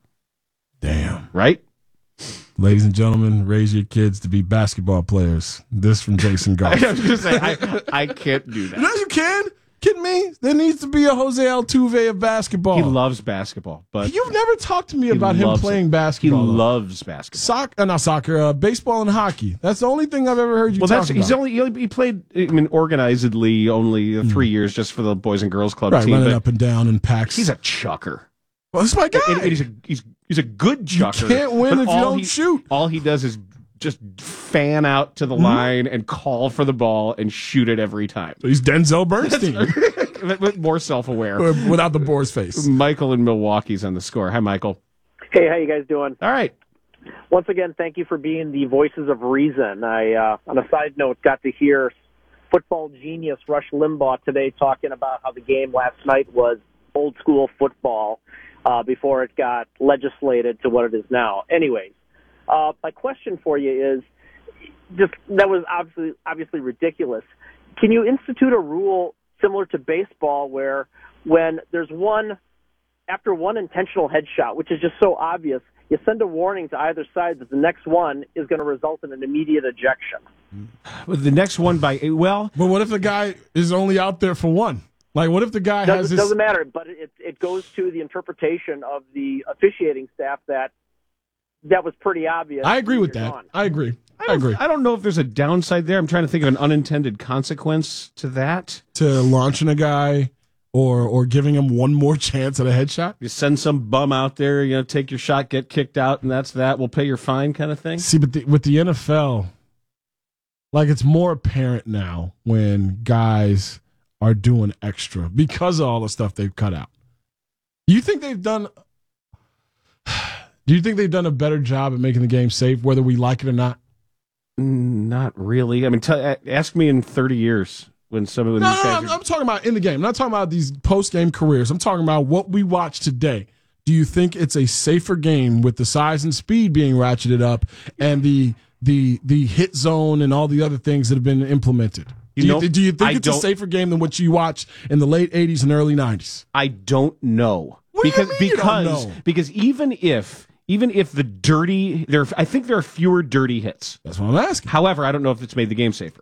Damn. Right? Ladies and gentlemen, raise your kids to be basketball players. This from Jason I Goff. was going to say, I, I can't do that. No, you can. Kidding me? There needs to be a Jose Altuve of basketball. He loves basketball, but You've never talked to me he about him loves playing it. basketball. He though. loves basketball. Soc- uh, not soccer, uh, baseball and hockey. That's the only thing I've ever heard you Well, talk that's about. he's only he only- he played. I mean, organizedly only uh, three years just for the Boys and Girls Club right, team. running But up and down in packs. he's a chucker. well, that's my guy. And, and he's a he's he's a good chucker. can't win but if you all don't he- shoot. All he does is just fan out to the Mm-hmm. line and call for the ball and shoot it every time. He's Denzel Bernstein But- but more self-aware. without the boar's face. Michael in Milwaukee's on the score. Hi, Michael. Hey, how you guys doing? All right. Once again, thank you for being the voices of reason. I, uh, on a side note, got to hear football genius Rush Limbaugh today talking about how the game last night was old school football uh, before it got legislated to what it is now. Anyways, Uh, my question for you is, just that was obviously obviously ridiculous. Can you institute a rule similar to baseball where when there's one, after one intentional headshot, which is just so obvious, you send a warning to either side that the next one is going to result in an immediate ejection? The next one by, well. But what if the guy is only out there for one? Like, what if the guy doesn't, has his... Doesn't matter, but it, it goes to the interpretation of the officiating staff that that was pretty obvious. I agree with that. Gone. I agree. I, I agree. I don't know if there's a downside there. I'm trying to think of an unintended consequence to that. To launching a guy or or giving him one more chance at a headshot? You send some bum out there, you know, take your shot, get kicked out, and that's that. We'll pay your fine kind of thing. See, but the, with the N F L, like, it's more apparent now when guys are doing extra because of all the stuff they've cut out. You think they've done... Do you think they've done a better job at making the game safe, whether we like it or not? Not really. I mean, t- ask me in thirty years when some of no, these no, guys. No, I'm, I'm talking about in the game. I'm not talking about these post-game careers. I'm talking about what we watch today. Do you think it's a safer game with the size and speed being ratcheted up and the the the hit zone and all the other things that have been implemented? You do, know, you, do you think I it's a safer game than what you watched in the late eighties and early nineties? I don't know. What because do you mean you because don't know? because even if even if the dirty there, I think there are fewer dirty hits. That's what I'm asking. However, I don't know if it's made the game safer.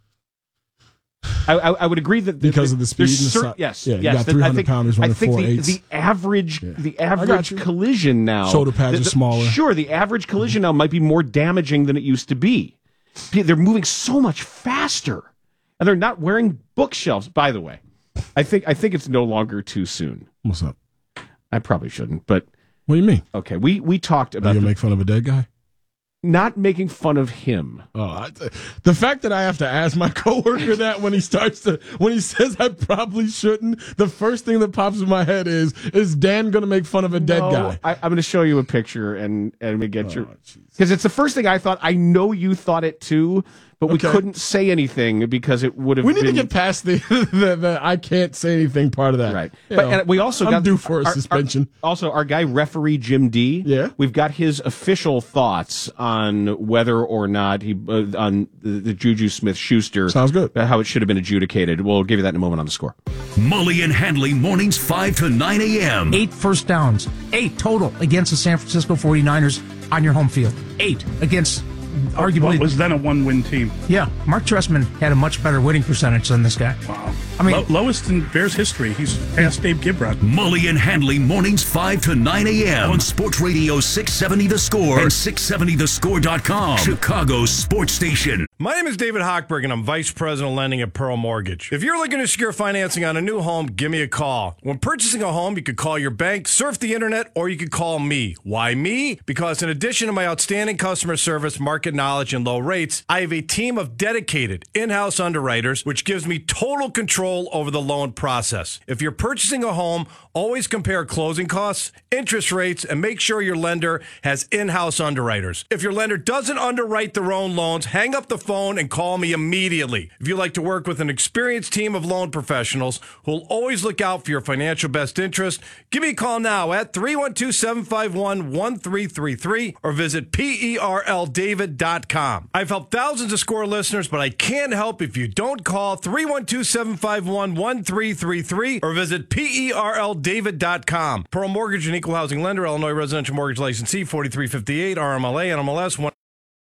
I, I, I would agree that the, because of the speed. And the certain, si- yes, yeah, you yes. got three hundred I think, pounders running I think four the, eights. the average Yeah. the I got average you. collision now. Shoulder pads the, are the, smaller. Sure, the average collision now might be more damaging than it used to be. They're moving so much faster, and they're not wearing bookshelves. By the way, I think I think it's no longer too soon. What's up? I probably shouldn't, but what do you mean? Okay, we we talked Are about you gonna the, make fun of a dead guy? not making fun of him. Oh, I, the fact that I have to ask my coworker that when he starts to when he says I probably shouldn't, the first thing that pops in my head is is Dan going to make fun of a dead No, guy? I, I'm going to show you a picture and and we get Oh, your because it's the first thing I thought. I know you thought it too, but we Okay. couldn't say anything because it would have. We need been, to get past the, the, the I can't say anything part of that. Right. You But know, and we also I'm got due for a our- suspension. Our, also, our guy referee Jim D. Yeah. We've got his official thoughts on whether or not he uh, on the, the Juju Smith-Schuster. Sounds good. How it should have been adjudicated. We'll give you that in a moment on the score. Mully and Handley mornings five to nine a.m. Eight first downs, eight total against the San Francisco forty-niners on your home field. Eight against arguably. What was then a one-win team? Yeah, Mark Trestman had a much better winning percentage than this guy. Wow. I mean, Lo- lowest in Bears history. He's past Dave Gibron. Mully and Handley mornings five to nine a.m. on Sports Radio six seventy The Score and six seventy the score dot com, Chicago's sports station. My name is David Hochberg, and I'm Vice President of Lending at Pearl Mortgage. If you're looking to secure financing on a new home, give me a call. When purchasing a home, you could call your bank, surf the internet, or you could call me. Why me? Because in addition to my outstanding customer service, market knowledge, and low rates, I have a team of dedicated in-house underwriters, which gives me total control over the loan process. If you're purchasing a home, always compare closing costs, interest rates, and make sure your lender has in-house underwriters. If your lender doesn't underwrite their own loans, hang up the phone and call me immediately. If you like to work with an experienced team of loan professionals who'll always look out for your financial best interest, give me a call now at three one two, seven five one, one three three three or visit P E R L David dot com. I've helped thousands of SCORE listeners, but I can't help if you don't call three one two, seven five one, one three three three or visit P E R L David dot com. Pearl Mortgage and Equal Housing Lender, Illinois Residential Mortgage Licensee, forty-three fifty-eight, R M L A, N M L S one.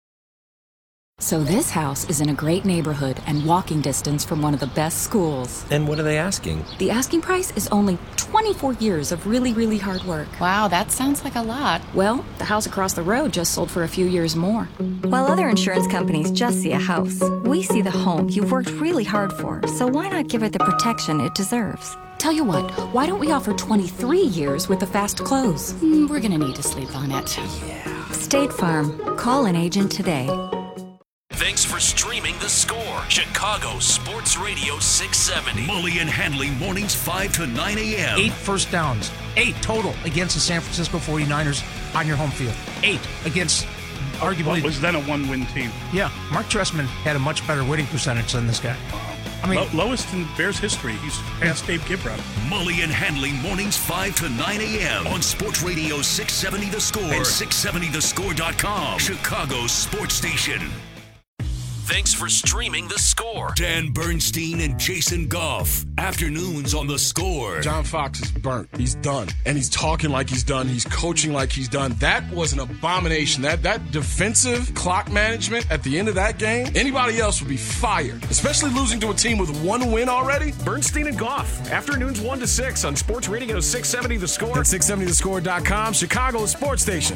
So this house is in a great neighborhood and walking distance from one of the best schools. And what are they asking? The asking price is only twenty-four years of really, really hard work. Wow, that sounds like a lot. Well, the house across the road just sold for a few years more. While other insurance companies just see a house, we see the home you've worked really hard for, so why not give it the protection it deserves? Tell you what, why don't we offer twenty-three years with a fast close? Mm, we're gonna need to sleep on it. Yeah. State Farm. Call an agent today. Thanks for streaming The Score, Chicago Sports Radio six seventy. Mully and Handley mornings five to nine a.m. Eight first downs, eight total against the San Francisco forty-niners on your home field. Eight against arguably. What was then a one-win team? Yeah, Mark Trestman had a much better winning percentage than this guy. I mean, Lo- lowest in Bears history. He's past Dave Gibron. Mully and Handley mornings five to nine a.m. on Sports Radio six seventy The Score and six seventy the score dot com, Chicago's sports station. Thanks for streaming The Score. Dan Bernstein and Jason Goff. Afternoons on The Score. John Fox is burnt. He's done. And he's talking like he's done. He's coaching like he's done. That was an abomination. That that defensive clock management at the end of that game, anybody else would be fired, especially losing to a team with one win already. Bernstein and Goff. Afternoons one to six on Sports Radio six seventy The Score and six seventy the score dot com, Chicago's sports station.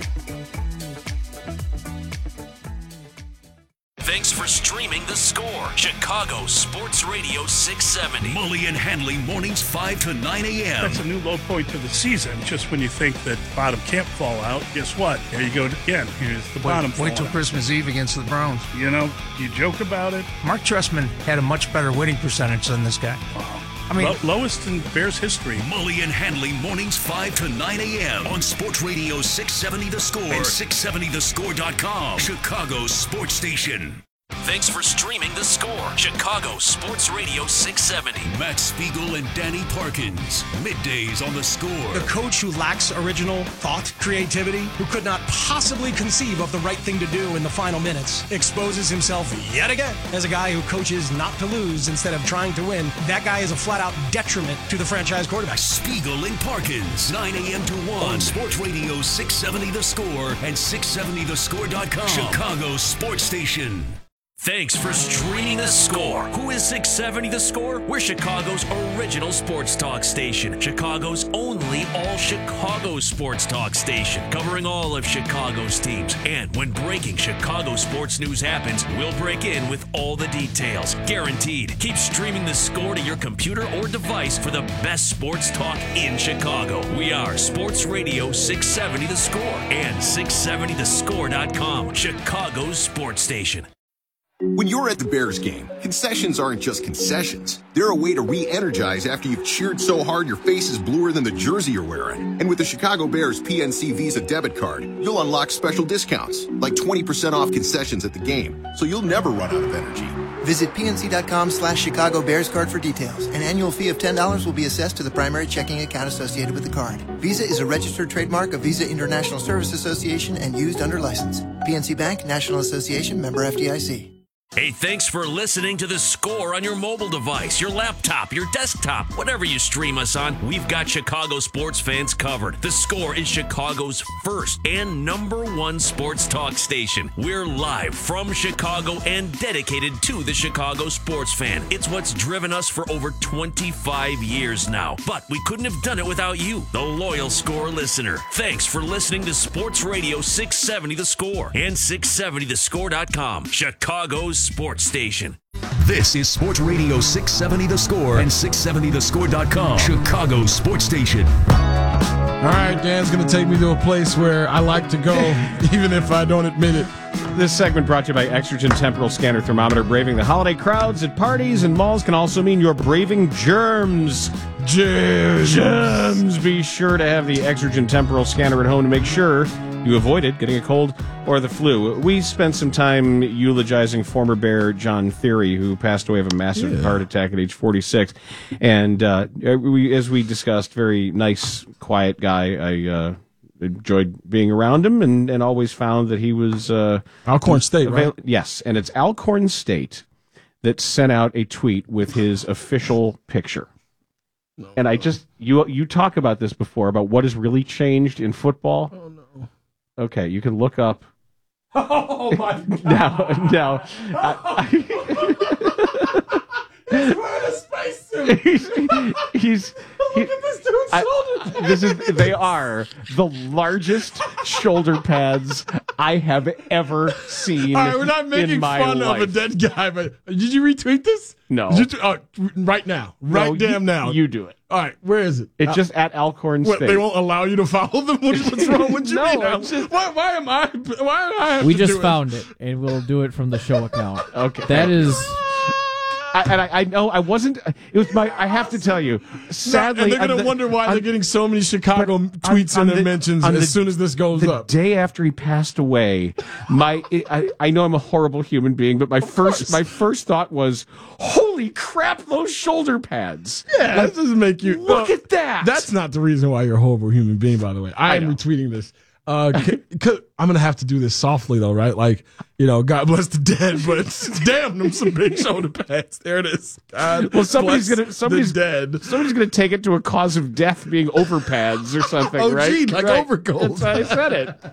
Thanks for streaming The Score. Chicago Sports Radio six seventy. Mully and Handley mornings five to nine a.m. That's a new low point to the season. Just when you think that bottom can't fall out, guess what? There you go again. Here's the wait, bottom wait falling till out. Christmas Eve against the Browns. You know, you joke about it. Mark Trestman had a much better winning percentage than this guy. I mean, Lo- lowest in Bears history. Mully and Handley mornings five to nine a.m. on Sports Radio six seventy The Score and six seventy the score dot com, Chicago's sports station. Thanks for streaming The Score. Chicago Sports Radio six seventy. Matt Spiegel and Danny Parkins. Middays on The Score. The coach who lacks original thought, creativity, who could not possibly conceive of the right thing to do in the final minutes, exposes himself yet again as a guy who coaches not to lose instead of trying to win. That guy is a flat-out detriment to the franchise quarterback. Spiegel and Parkins. nine a.m. to one on Sports Radio six seventy The Score and six seventy the score dot com, Chicago's sports station. Thanks for streaming The Score. Who is six seventy The Score? We're Chicago's original sports talk station. Chicago's only all-Chicago sports talk station. Covering all of Chicago's teams. And when breaking Chicago sports news happens, we'll break in with all the details. Guaranteed. Keep streaming The Score to your computer or device for the best sports talk in Chicago. We are Sports Radio six seventy The Score and six seventy the score dot com, Chicago's sports station. When you're at the Bears game, concessions aren't just concessions. They're a way to re-energize after you've cheered so hard your face is bluer than the jersey you're wearing. And with the Chicago Bears P N C Visa debit card, you'll unlock special discounts, like twenty percent off concessions at the game, so you'll never run out of energy. Visit pnc.com slash Chicago Bears card for details. An annual fee of ten dollars will be assessed to the primary checking account associated with the card. Visa is a registered trademark of Visa International Service Association and used under license. P N C Bank, National Association, member F D I C. Hey, thanks for listening to The Score on your mobile device, your laptop, your desktop, whatever you stream us on. We've got Chicago sports fans covered. The Score is Chicago's first and number one sports talk station. We're live from Chicago and dedicated to the Chicago sports fan. It's what's driven us for over twenty-five years now. But we couldn't have done it without you, the loyal Score listener. Thanks for listening to Sports Radio six seventy The Score and six seventy the score dot com, Chicago's sports station. This is Sports Radio six seventy The Score and six seventy the score dot com, Chicago's sports station. All right, Dan's going to take me to a place where I like to go, even if I don't admit it. This segment brought to you by Exergen Temporal Scanner Thermometer. Braving the holiday crowds at parties and malls can also mean you're braving germs. Germs. Germs. Be sure to have the Exergen Temporal Scanner at home to make sure you avoided getting a cold or the flu. We spent some time eulogizing former Bear John Theory, who passed away of a massive yeah. heart attack at age forty-six. And uh, we, as we discussed, very nice, quiet guy. I uh, enjoyed being around him and, and always found that he was... Uh, Alcorn State, avail- right? Yes, and it's Alcorn State that sent out a tweet with his official picture. No, and I just... You, you talk about this before, about what has really changed in football. Oh, no. Okay, you can look up. Oh my God! Now, now, I, he's wearing a spacesuit. he's, he's look at this dude's I, shoulder. This is. They are the largest shoulder pads I have ever seen. All right, we're not making in my fun life. of a dead guy, but did you retweet this? No. Did you t- uh, right now, right no, damn you, now. You do it. All right, where is it? It's uh, just at Alcorn what, State. They won't allow you to follow them? What's wrong with you? No, just, why, why am I? Why am I? Have we to just do found it? it, and we'll do it from the show account. Okay. That is I, and I, I know I wasn't. It was my. I have to tell you, sadly, and they're going to the, wonder why on, they're getting so many Chicago tweets on, and on mentions as the, soon as this goes the up. The day after he passed away, my I, I know I'm a horrible human being, but my Of first course. my first thought was, "Holy crap, those shoulder pads!" Yeah, like, that doesn't make you look no, at that. That's not the reason why you're a horrible human being, by the way. I, I am know. retweeting this. Uh, c- c- I'm gonna have to do this softly though, right? Like, you know, God bless the dead, but damn them some big shoulder pads. There it is. God well, somebody's bless gonna somebody's the dead. Somebody's gonna take it to a cause of death being overpads or something, Oh, right? gee, like right. overgold. That's how I said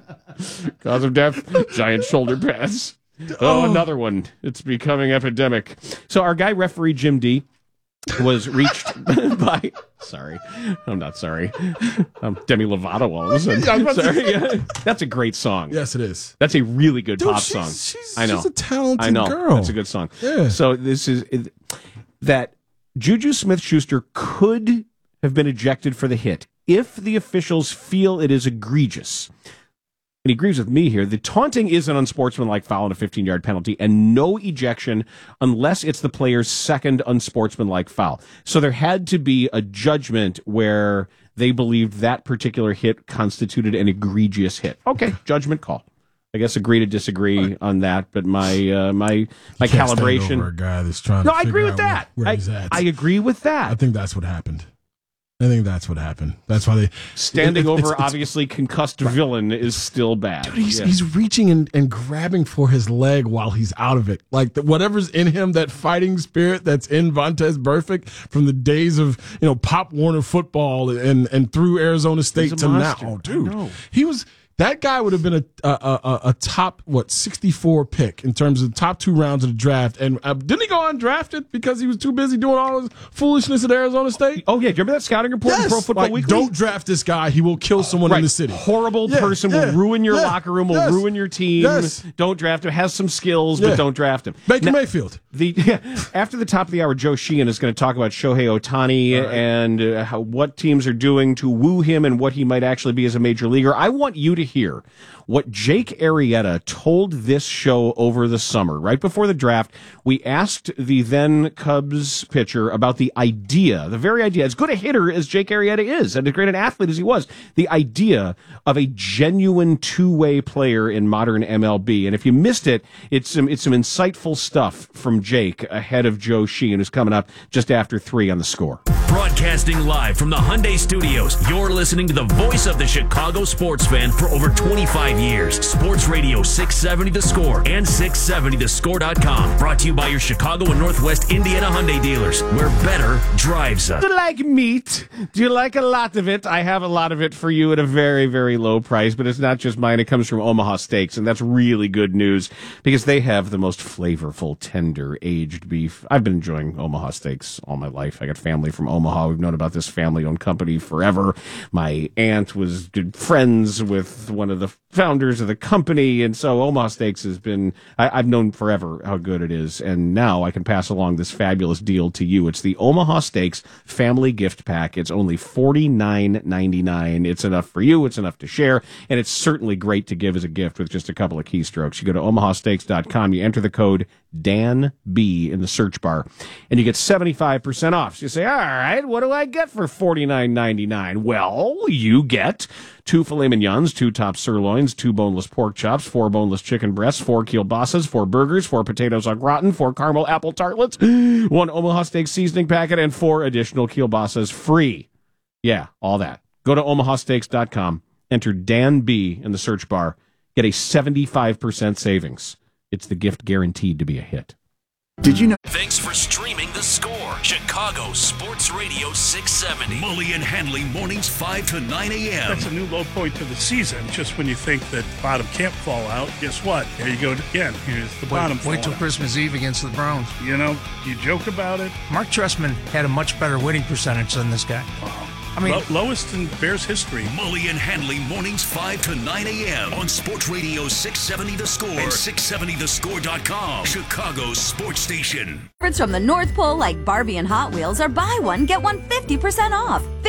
it. Cause of death, giant shoulder pads. Oh, Oh. another one. It's becoming epidemic. So our guy referee Jim D was reached by. Sorry, I'm not sorry. I'm Demi Lovato all of a sudden. Yeah, I was about to Sorry. Yeah. That's a great song. Yes, it is. That's a really good Dude, pop she's- song. she's- I know. she's a talented I know. girl. That's a good song. Yeah. So this is it, that Juju Smith-Schuster could have been ejected for the hit if the officials feel it is egregious. And he agrees with me here. The taunting is an unsportsmanlike foul and a fifteen-yard penalty, and no ejection unless it's the player's second unsportsmanlike foul. So there had to be a judgment where they believed that particular hit constituted an egregious hit. Okay, judgment call. I guess agree to disagree on that, but my uh, my my Can't stand calibration. over a guy that's trying No, to I agree figure with out that. Where, where I, he's at. I agree with that. I think that's what happened. I think that's what happened. That's why they Standing it- it- over it's- it's- obviously concussed villain is still bad. Dude, he's, Yeah. he's reaching and, and grabbing for his leg while he's out of it. Like the, whatever's in him, that fighting spirit that's in Vontaze Burfict from the days of, you know, Pop Warner football and, and through Arizona State a to monster. now. Oh, I dude, know. he was. That guy would have been a, a a a top what sixty-four pick in terms of the top two rounds of the draft, and uh, didn't he go undrafted because he was too busy doing all his foolishness at Arizona State? Oh yeah, do you remember that scouting report in Yes, Pro Football like, Weekly? don't draft this guy; he will kill someone right. in the city. Horrible Yeah, person yeah, will ruin your yeah, locker room, will yes, ruin your team. yes. Don't draft him. Has some skills, Yeah. but don't draft him. Baker Now, Mayfield. The after the top of the hour, Joe Sheehan is going to talk about Shohei Ohtani right. and uh, how, what teams are doing to woo him and what he might actually be as a major leaguer. I want you to hear what Jake Arrieta told this show over the summer, right before the draft. We asked the then Cubs pitcher about the idea, the very idea, as good a hitter as Jake Arrieta is, and as great an athlete as he was, the idea of a genuine two-way player in modern M L B. And if you missed it, it's some, it's some insightful stuff from Jake ahead of Joe Sheehan, who's coming up just after three on The Score. Broadcasting live from the Hyundai Studios, you're listening to the voice of the Chicago sports fan for over twenty-five years. Sports Radio six seventy The Score and six seventy the score dot com. Brought to you by your Chicago and Northwest Indiana Hyundai dealers, where better drives us. Do you like meat? Do you like a lot of it? I have a lot of it for you at a very, very low price, but it's not just mine. It comes from Omaha Steaks, and that's really good news because they have the most flavorful, tender, aged beef. I've been enjoying Omaha Steaks all my life. I got family from Omaha. We've known about this family-owned company forever. My aunt was good friends with one of the founders of the company, and so Omaha Steaks has been, I, I've known forever how good it is, and now I can pass along this fabulous deal to you. It's the Omaha Steaks Family Gift Pack. It's only forty-nine ninety-nine. It's enough for you, it's enough to share, and it's certainly great to give as a gift with just a couple of keystrokes. You go to omaha steaks dot com, you enter the code Dan B in the search bar, and you get seventy-five percent off. So you say, all right, what do I get for forty-nine ninety-nine? Well, you get two filet mignons, two top sirloins, two boneless pork chops, four boneless chicken breasts, four kielbasas, four burgers, four potatoes au gratin, four caramel apple tartlets, one Omaha Steak seasoning packet, and four additional kielbasas free. Yeah, all that. Go to omaha steaks dot com, enter Dan B in the search bar, get a seventy-five percent savings. It's the gift guaranteed to be a hit. Did you know? Thanks for streaming The Score. Chicago Sports Radio six seventy. Mully and Hanley mornings five to nine a.m. That's a new low point to the season. Just when you think that bottom can't fall out, guess what? There you go again. Here's the bottom Wait, wait till falling out. Christmas Eve against the Browns. You know, you joke about it. Mark Trestman had a much better winning percentage than this guy. I mean, Lo- lowest in Bears history. Mully and Hanley mornings five to nine a.m. on Sports Radio six seventy The Score and six seventy the score dot com. Chicago's sports station. Favorites from the North Pole like Barbie and Hot Wheels are buy one, get one fifty percent off.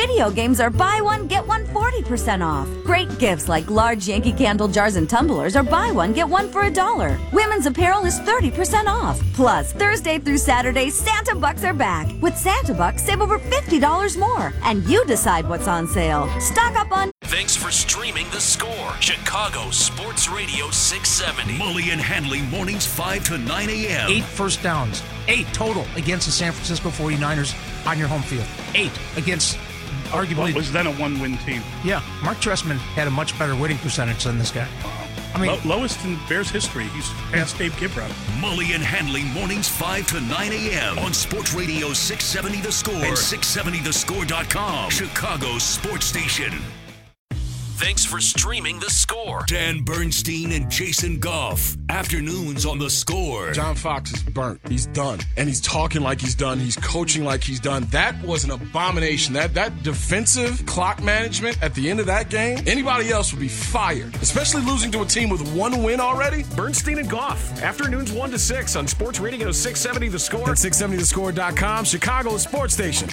Video games are buy one, get one forty percent off. Great gifts like large Yankee Candle jars and tumblers are buy one, get one for a dollar. Women's apparel is thirty percent off. Plus, Thursday through Saturday, Santa Bucks are back. With Santa Bucks, save over fifty dollars more. And you decide what's on sale. Stock up on... Thanks for streaming The Score. Chicago Sports Radio six seventy. Mully and Hanley mornings five to nine a.m. Eight first downs. Eight total against the San Francisco forty-niners on your home field. Eight against arguably... What was then a one-win team? Yeah, Mark Trestman had a much better winning percentage than this guy. I mean, Low, lowest in Bears history. He's past Dave Kiprod. Mully and Hanley mornings five to nine a.m. on Sports Radio six seventy The Score and six seventy the score dot com. Chicago's sports station. Thanks for streaming The Score. Dan Bernstein and Jason Goff. Afternoons on The Score. John Fox is burnt. He's done. And he's talking like he's done. He's coaching like he's done. That was an abomination. That that defensive clock management at the end of that game, anybody else would be fired, especially losing to a team with one win already. Bernstein and Goff. Afternoons one to six on Sports Radio six seventy The Score and six seventy the score dot com, Chicago's sports station.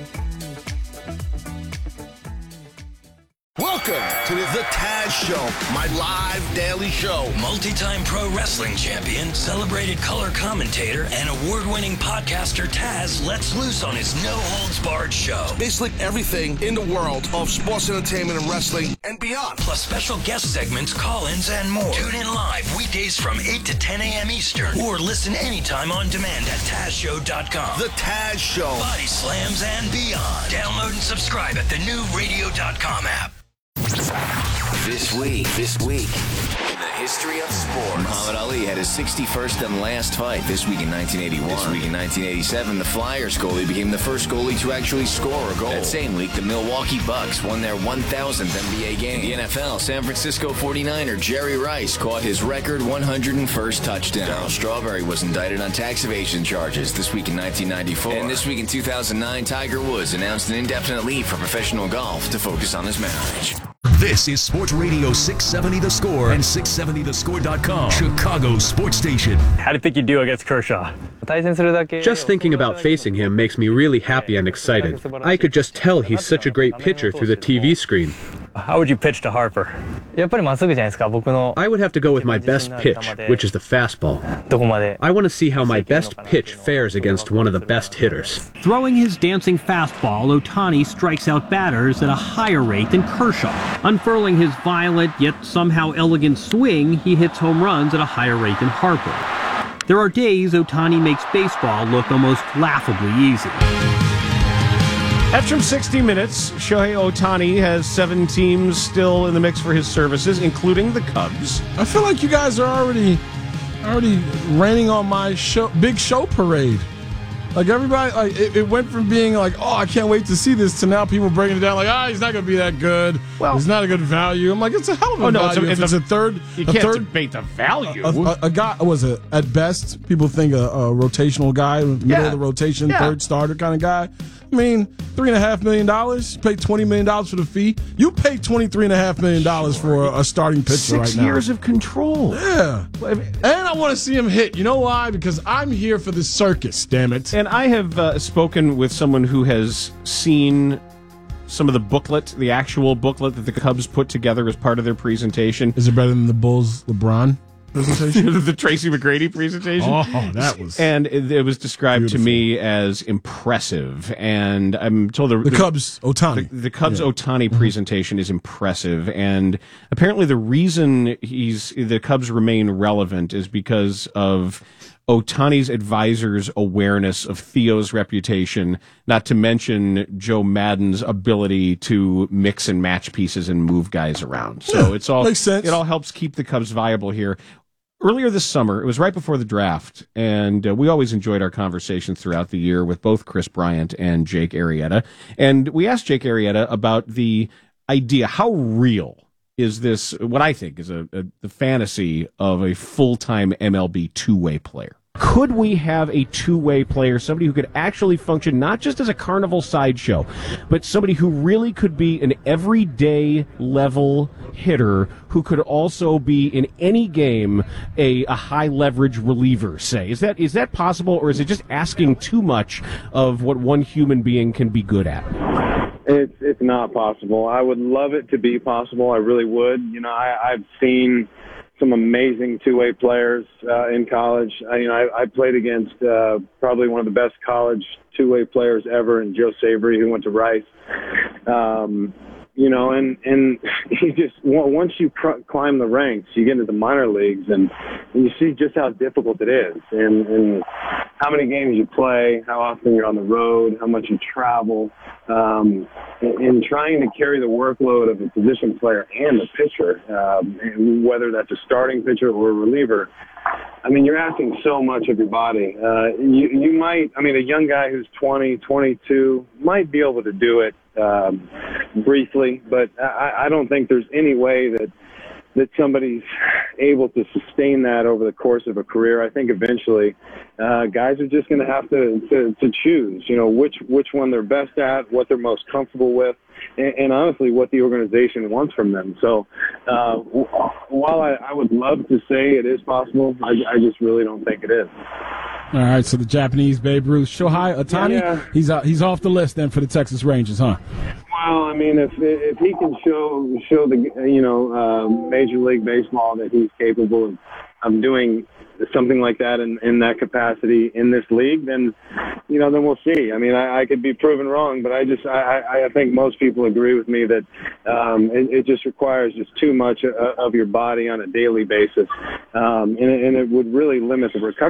Welcome to The Taz Show, my live daily show. Multi-time pro wrestling champion, celebrated color commentator, and award-winning podcaster Taz lets loose on his no-holds-barred show. Basically everything in the world of sports entertainment and wrestling and beyond. Plus special guest segments, call-ins, and more. Tune in live weekdays from eight to ten a.m. Eastern. Or listen anytime on demand at Taz Show dot com. The Taz Show. Body slams and beyond. Download and subscribe at the new radio dot com app. This week, this week, in the history of sports. Muhammad Ali had his sixty-first and last fight this week in nineteen eighty-one. This week in nineteen eighty-seven, the Flyers goalie became the first goalie to actually score a goal. That same week, the Milwaukee Bucks won their one thousandth N B A game. In the N F L, San Francisco forty-niner Jerry Rice caught his record one hundred first touchdown. Darryl Strawberry was indicted on tax evasion charges this week in nineteen ninety-four. And this week in two thousand nine, Tiger Woods announced an indefinite leave from professional golf to focus on his marriage. This is Sports Radio six seventy The Score and six seventy the score dot com, Chicago's sports station. How do you think you do against Kershaw? Just thinking about facing him makes me really happy and excited. I could just tell he's such a great pitcher through the T V screen. How would you pitch to Harper? I would have to go with my best pitch, which is the fastball. I want to see how my best pitch fares against one of the best hitters. Throwing his dancing fastball, Ohtani strikes out batters at a higher rate than Kershaw. Unfurling his violent yet somehow elegant swing, he hits home runs at a higher rate than Harper. There are days Ohtani makes baseball look almost laughably easy. After sixty minutes, Shohei Ohtani has seven teams still in the mix for his services, including the Cubs. I feel like you guys are already already raining on my show, big show parade. Like everybody, like it, it went from being like, oh, I can't wait to see this, to now people breaking it down like, ah, he's not going to be that good. Well, it's not a good value. I'm like, it's a hell of a oh, no, value. It's a, it's, it's a, a third. You a can't third, debate the value. A, a, a guy was it at best? People think a, a rotational guy, middle yeah. of the rotation, yeah. third starter kind of guy. I mean, three and a half million dollars. You pay twenty million dollars for the fee. You pay twenty three and a half million dollars for a, a starting pitcher Six right now. Six years of control. Yeah, and I want to see him hit. You know why? Because I'm here for the circus. Damn it! And I have uh, spoken with someone who has seen some of the booklet, the actual booklet that the Cubs put together as part of their presentation. Is it better than the Bulls' LeBron presentation? The Tracy McGrady presentation? Oh, that was... And it, it was described beautiful. to me as impressive. And I'm told the... The, the Cubs Ohtani. The, the Cubs yeah. Ohtani mm-hmm. presentation is impressive. And apparently the reason he's the Cubs remain relevant is because of Ohtani's advisors' awareness of Theo's reputation, not to mention Joe Madden's ability to mix and match pieces and move guys around. So yeah, it's all makes sense. It all helps keep the Cubs viable here. Earlier this summer, it was right before the draft, and uh, we always enjoyed our conversations throughout the year with both Chris Bryant and Jake Arrieta. And we asked Jake Arrieta about the idea, how real is this, what I think is a, a the fantasy of a full-time M L B two-way player? Could we have a two-way player, somebody who could actually function not just as a carnival sideshow, but somebody who really could be an everyday level hitter who could also be in any game a, a high-leverage reliever, say? Is that is that possible, or is it just asking too much of what one human being can be good at? It's it's not possible. I would love it to be possible. I really would. You know, I, I've seen some amazing two-way players uh, in college. I, you know, I, I played against uh, probably one of the best college two-way players ever, in Joe Savory, who went to Rice. Um, you know, and and you just once you pr- climb the ranks, you get into the minor leagues, and, and you see just how difficult it is, and, and how many games you play, how often you're on the road, how much you travel, um, and, and trying to carry the workload of a position player and the pitcher, um, and whether that's a starting pitcher or a reliever. I mean, you're asking so much of your body. Uh, you, you might, I mean, a young guy who's twenty, twenty-two might be able to do it um, briefly, but I, I don't think there's any way that that somebody's able to sustain that over the course of a career. I think eventually uh, guys are just going to have to, to to choose, you know, which which one they're best at, what they're most comfortable with, and, and honestly what the organization wants from them. So uh, while I, I would love to say it is possible, I, I just really don't think it is. All right, so the Japanese Babe Ruth, Shohei Ohtani, yeah. he's uh, he's off the list then for the Texas Rangers, huh? Well, I mean, if if he can show show the you know uh, Major League Baseball that he's capable of, of doing something like that in, in that capacity in this league, then you know then we'll see. I mean, I, I could be proven wrong, but I just I, I think most people agree with me that um, it, it just requires just too much of your body on a daily basis, um, and, and it would really limit the recovery.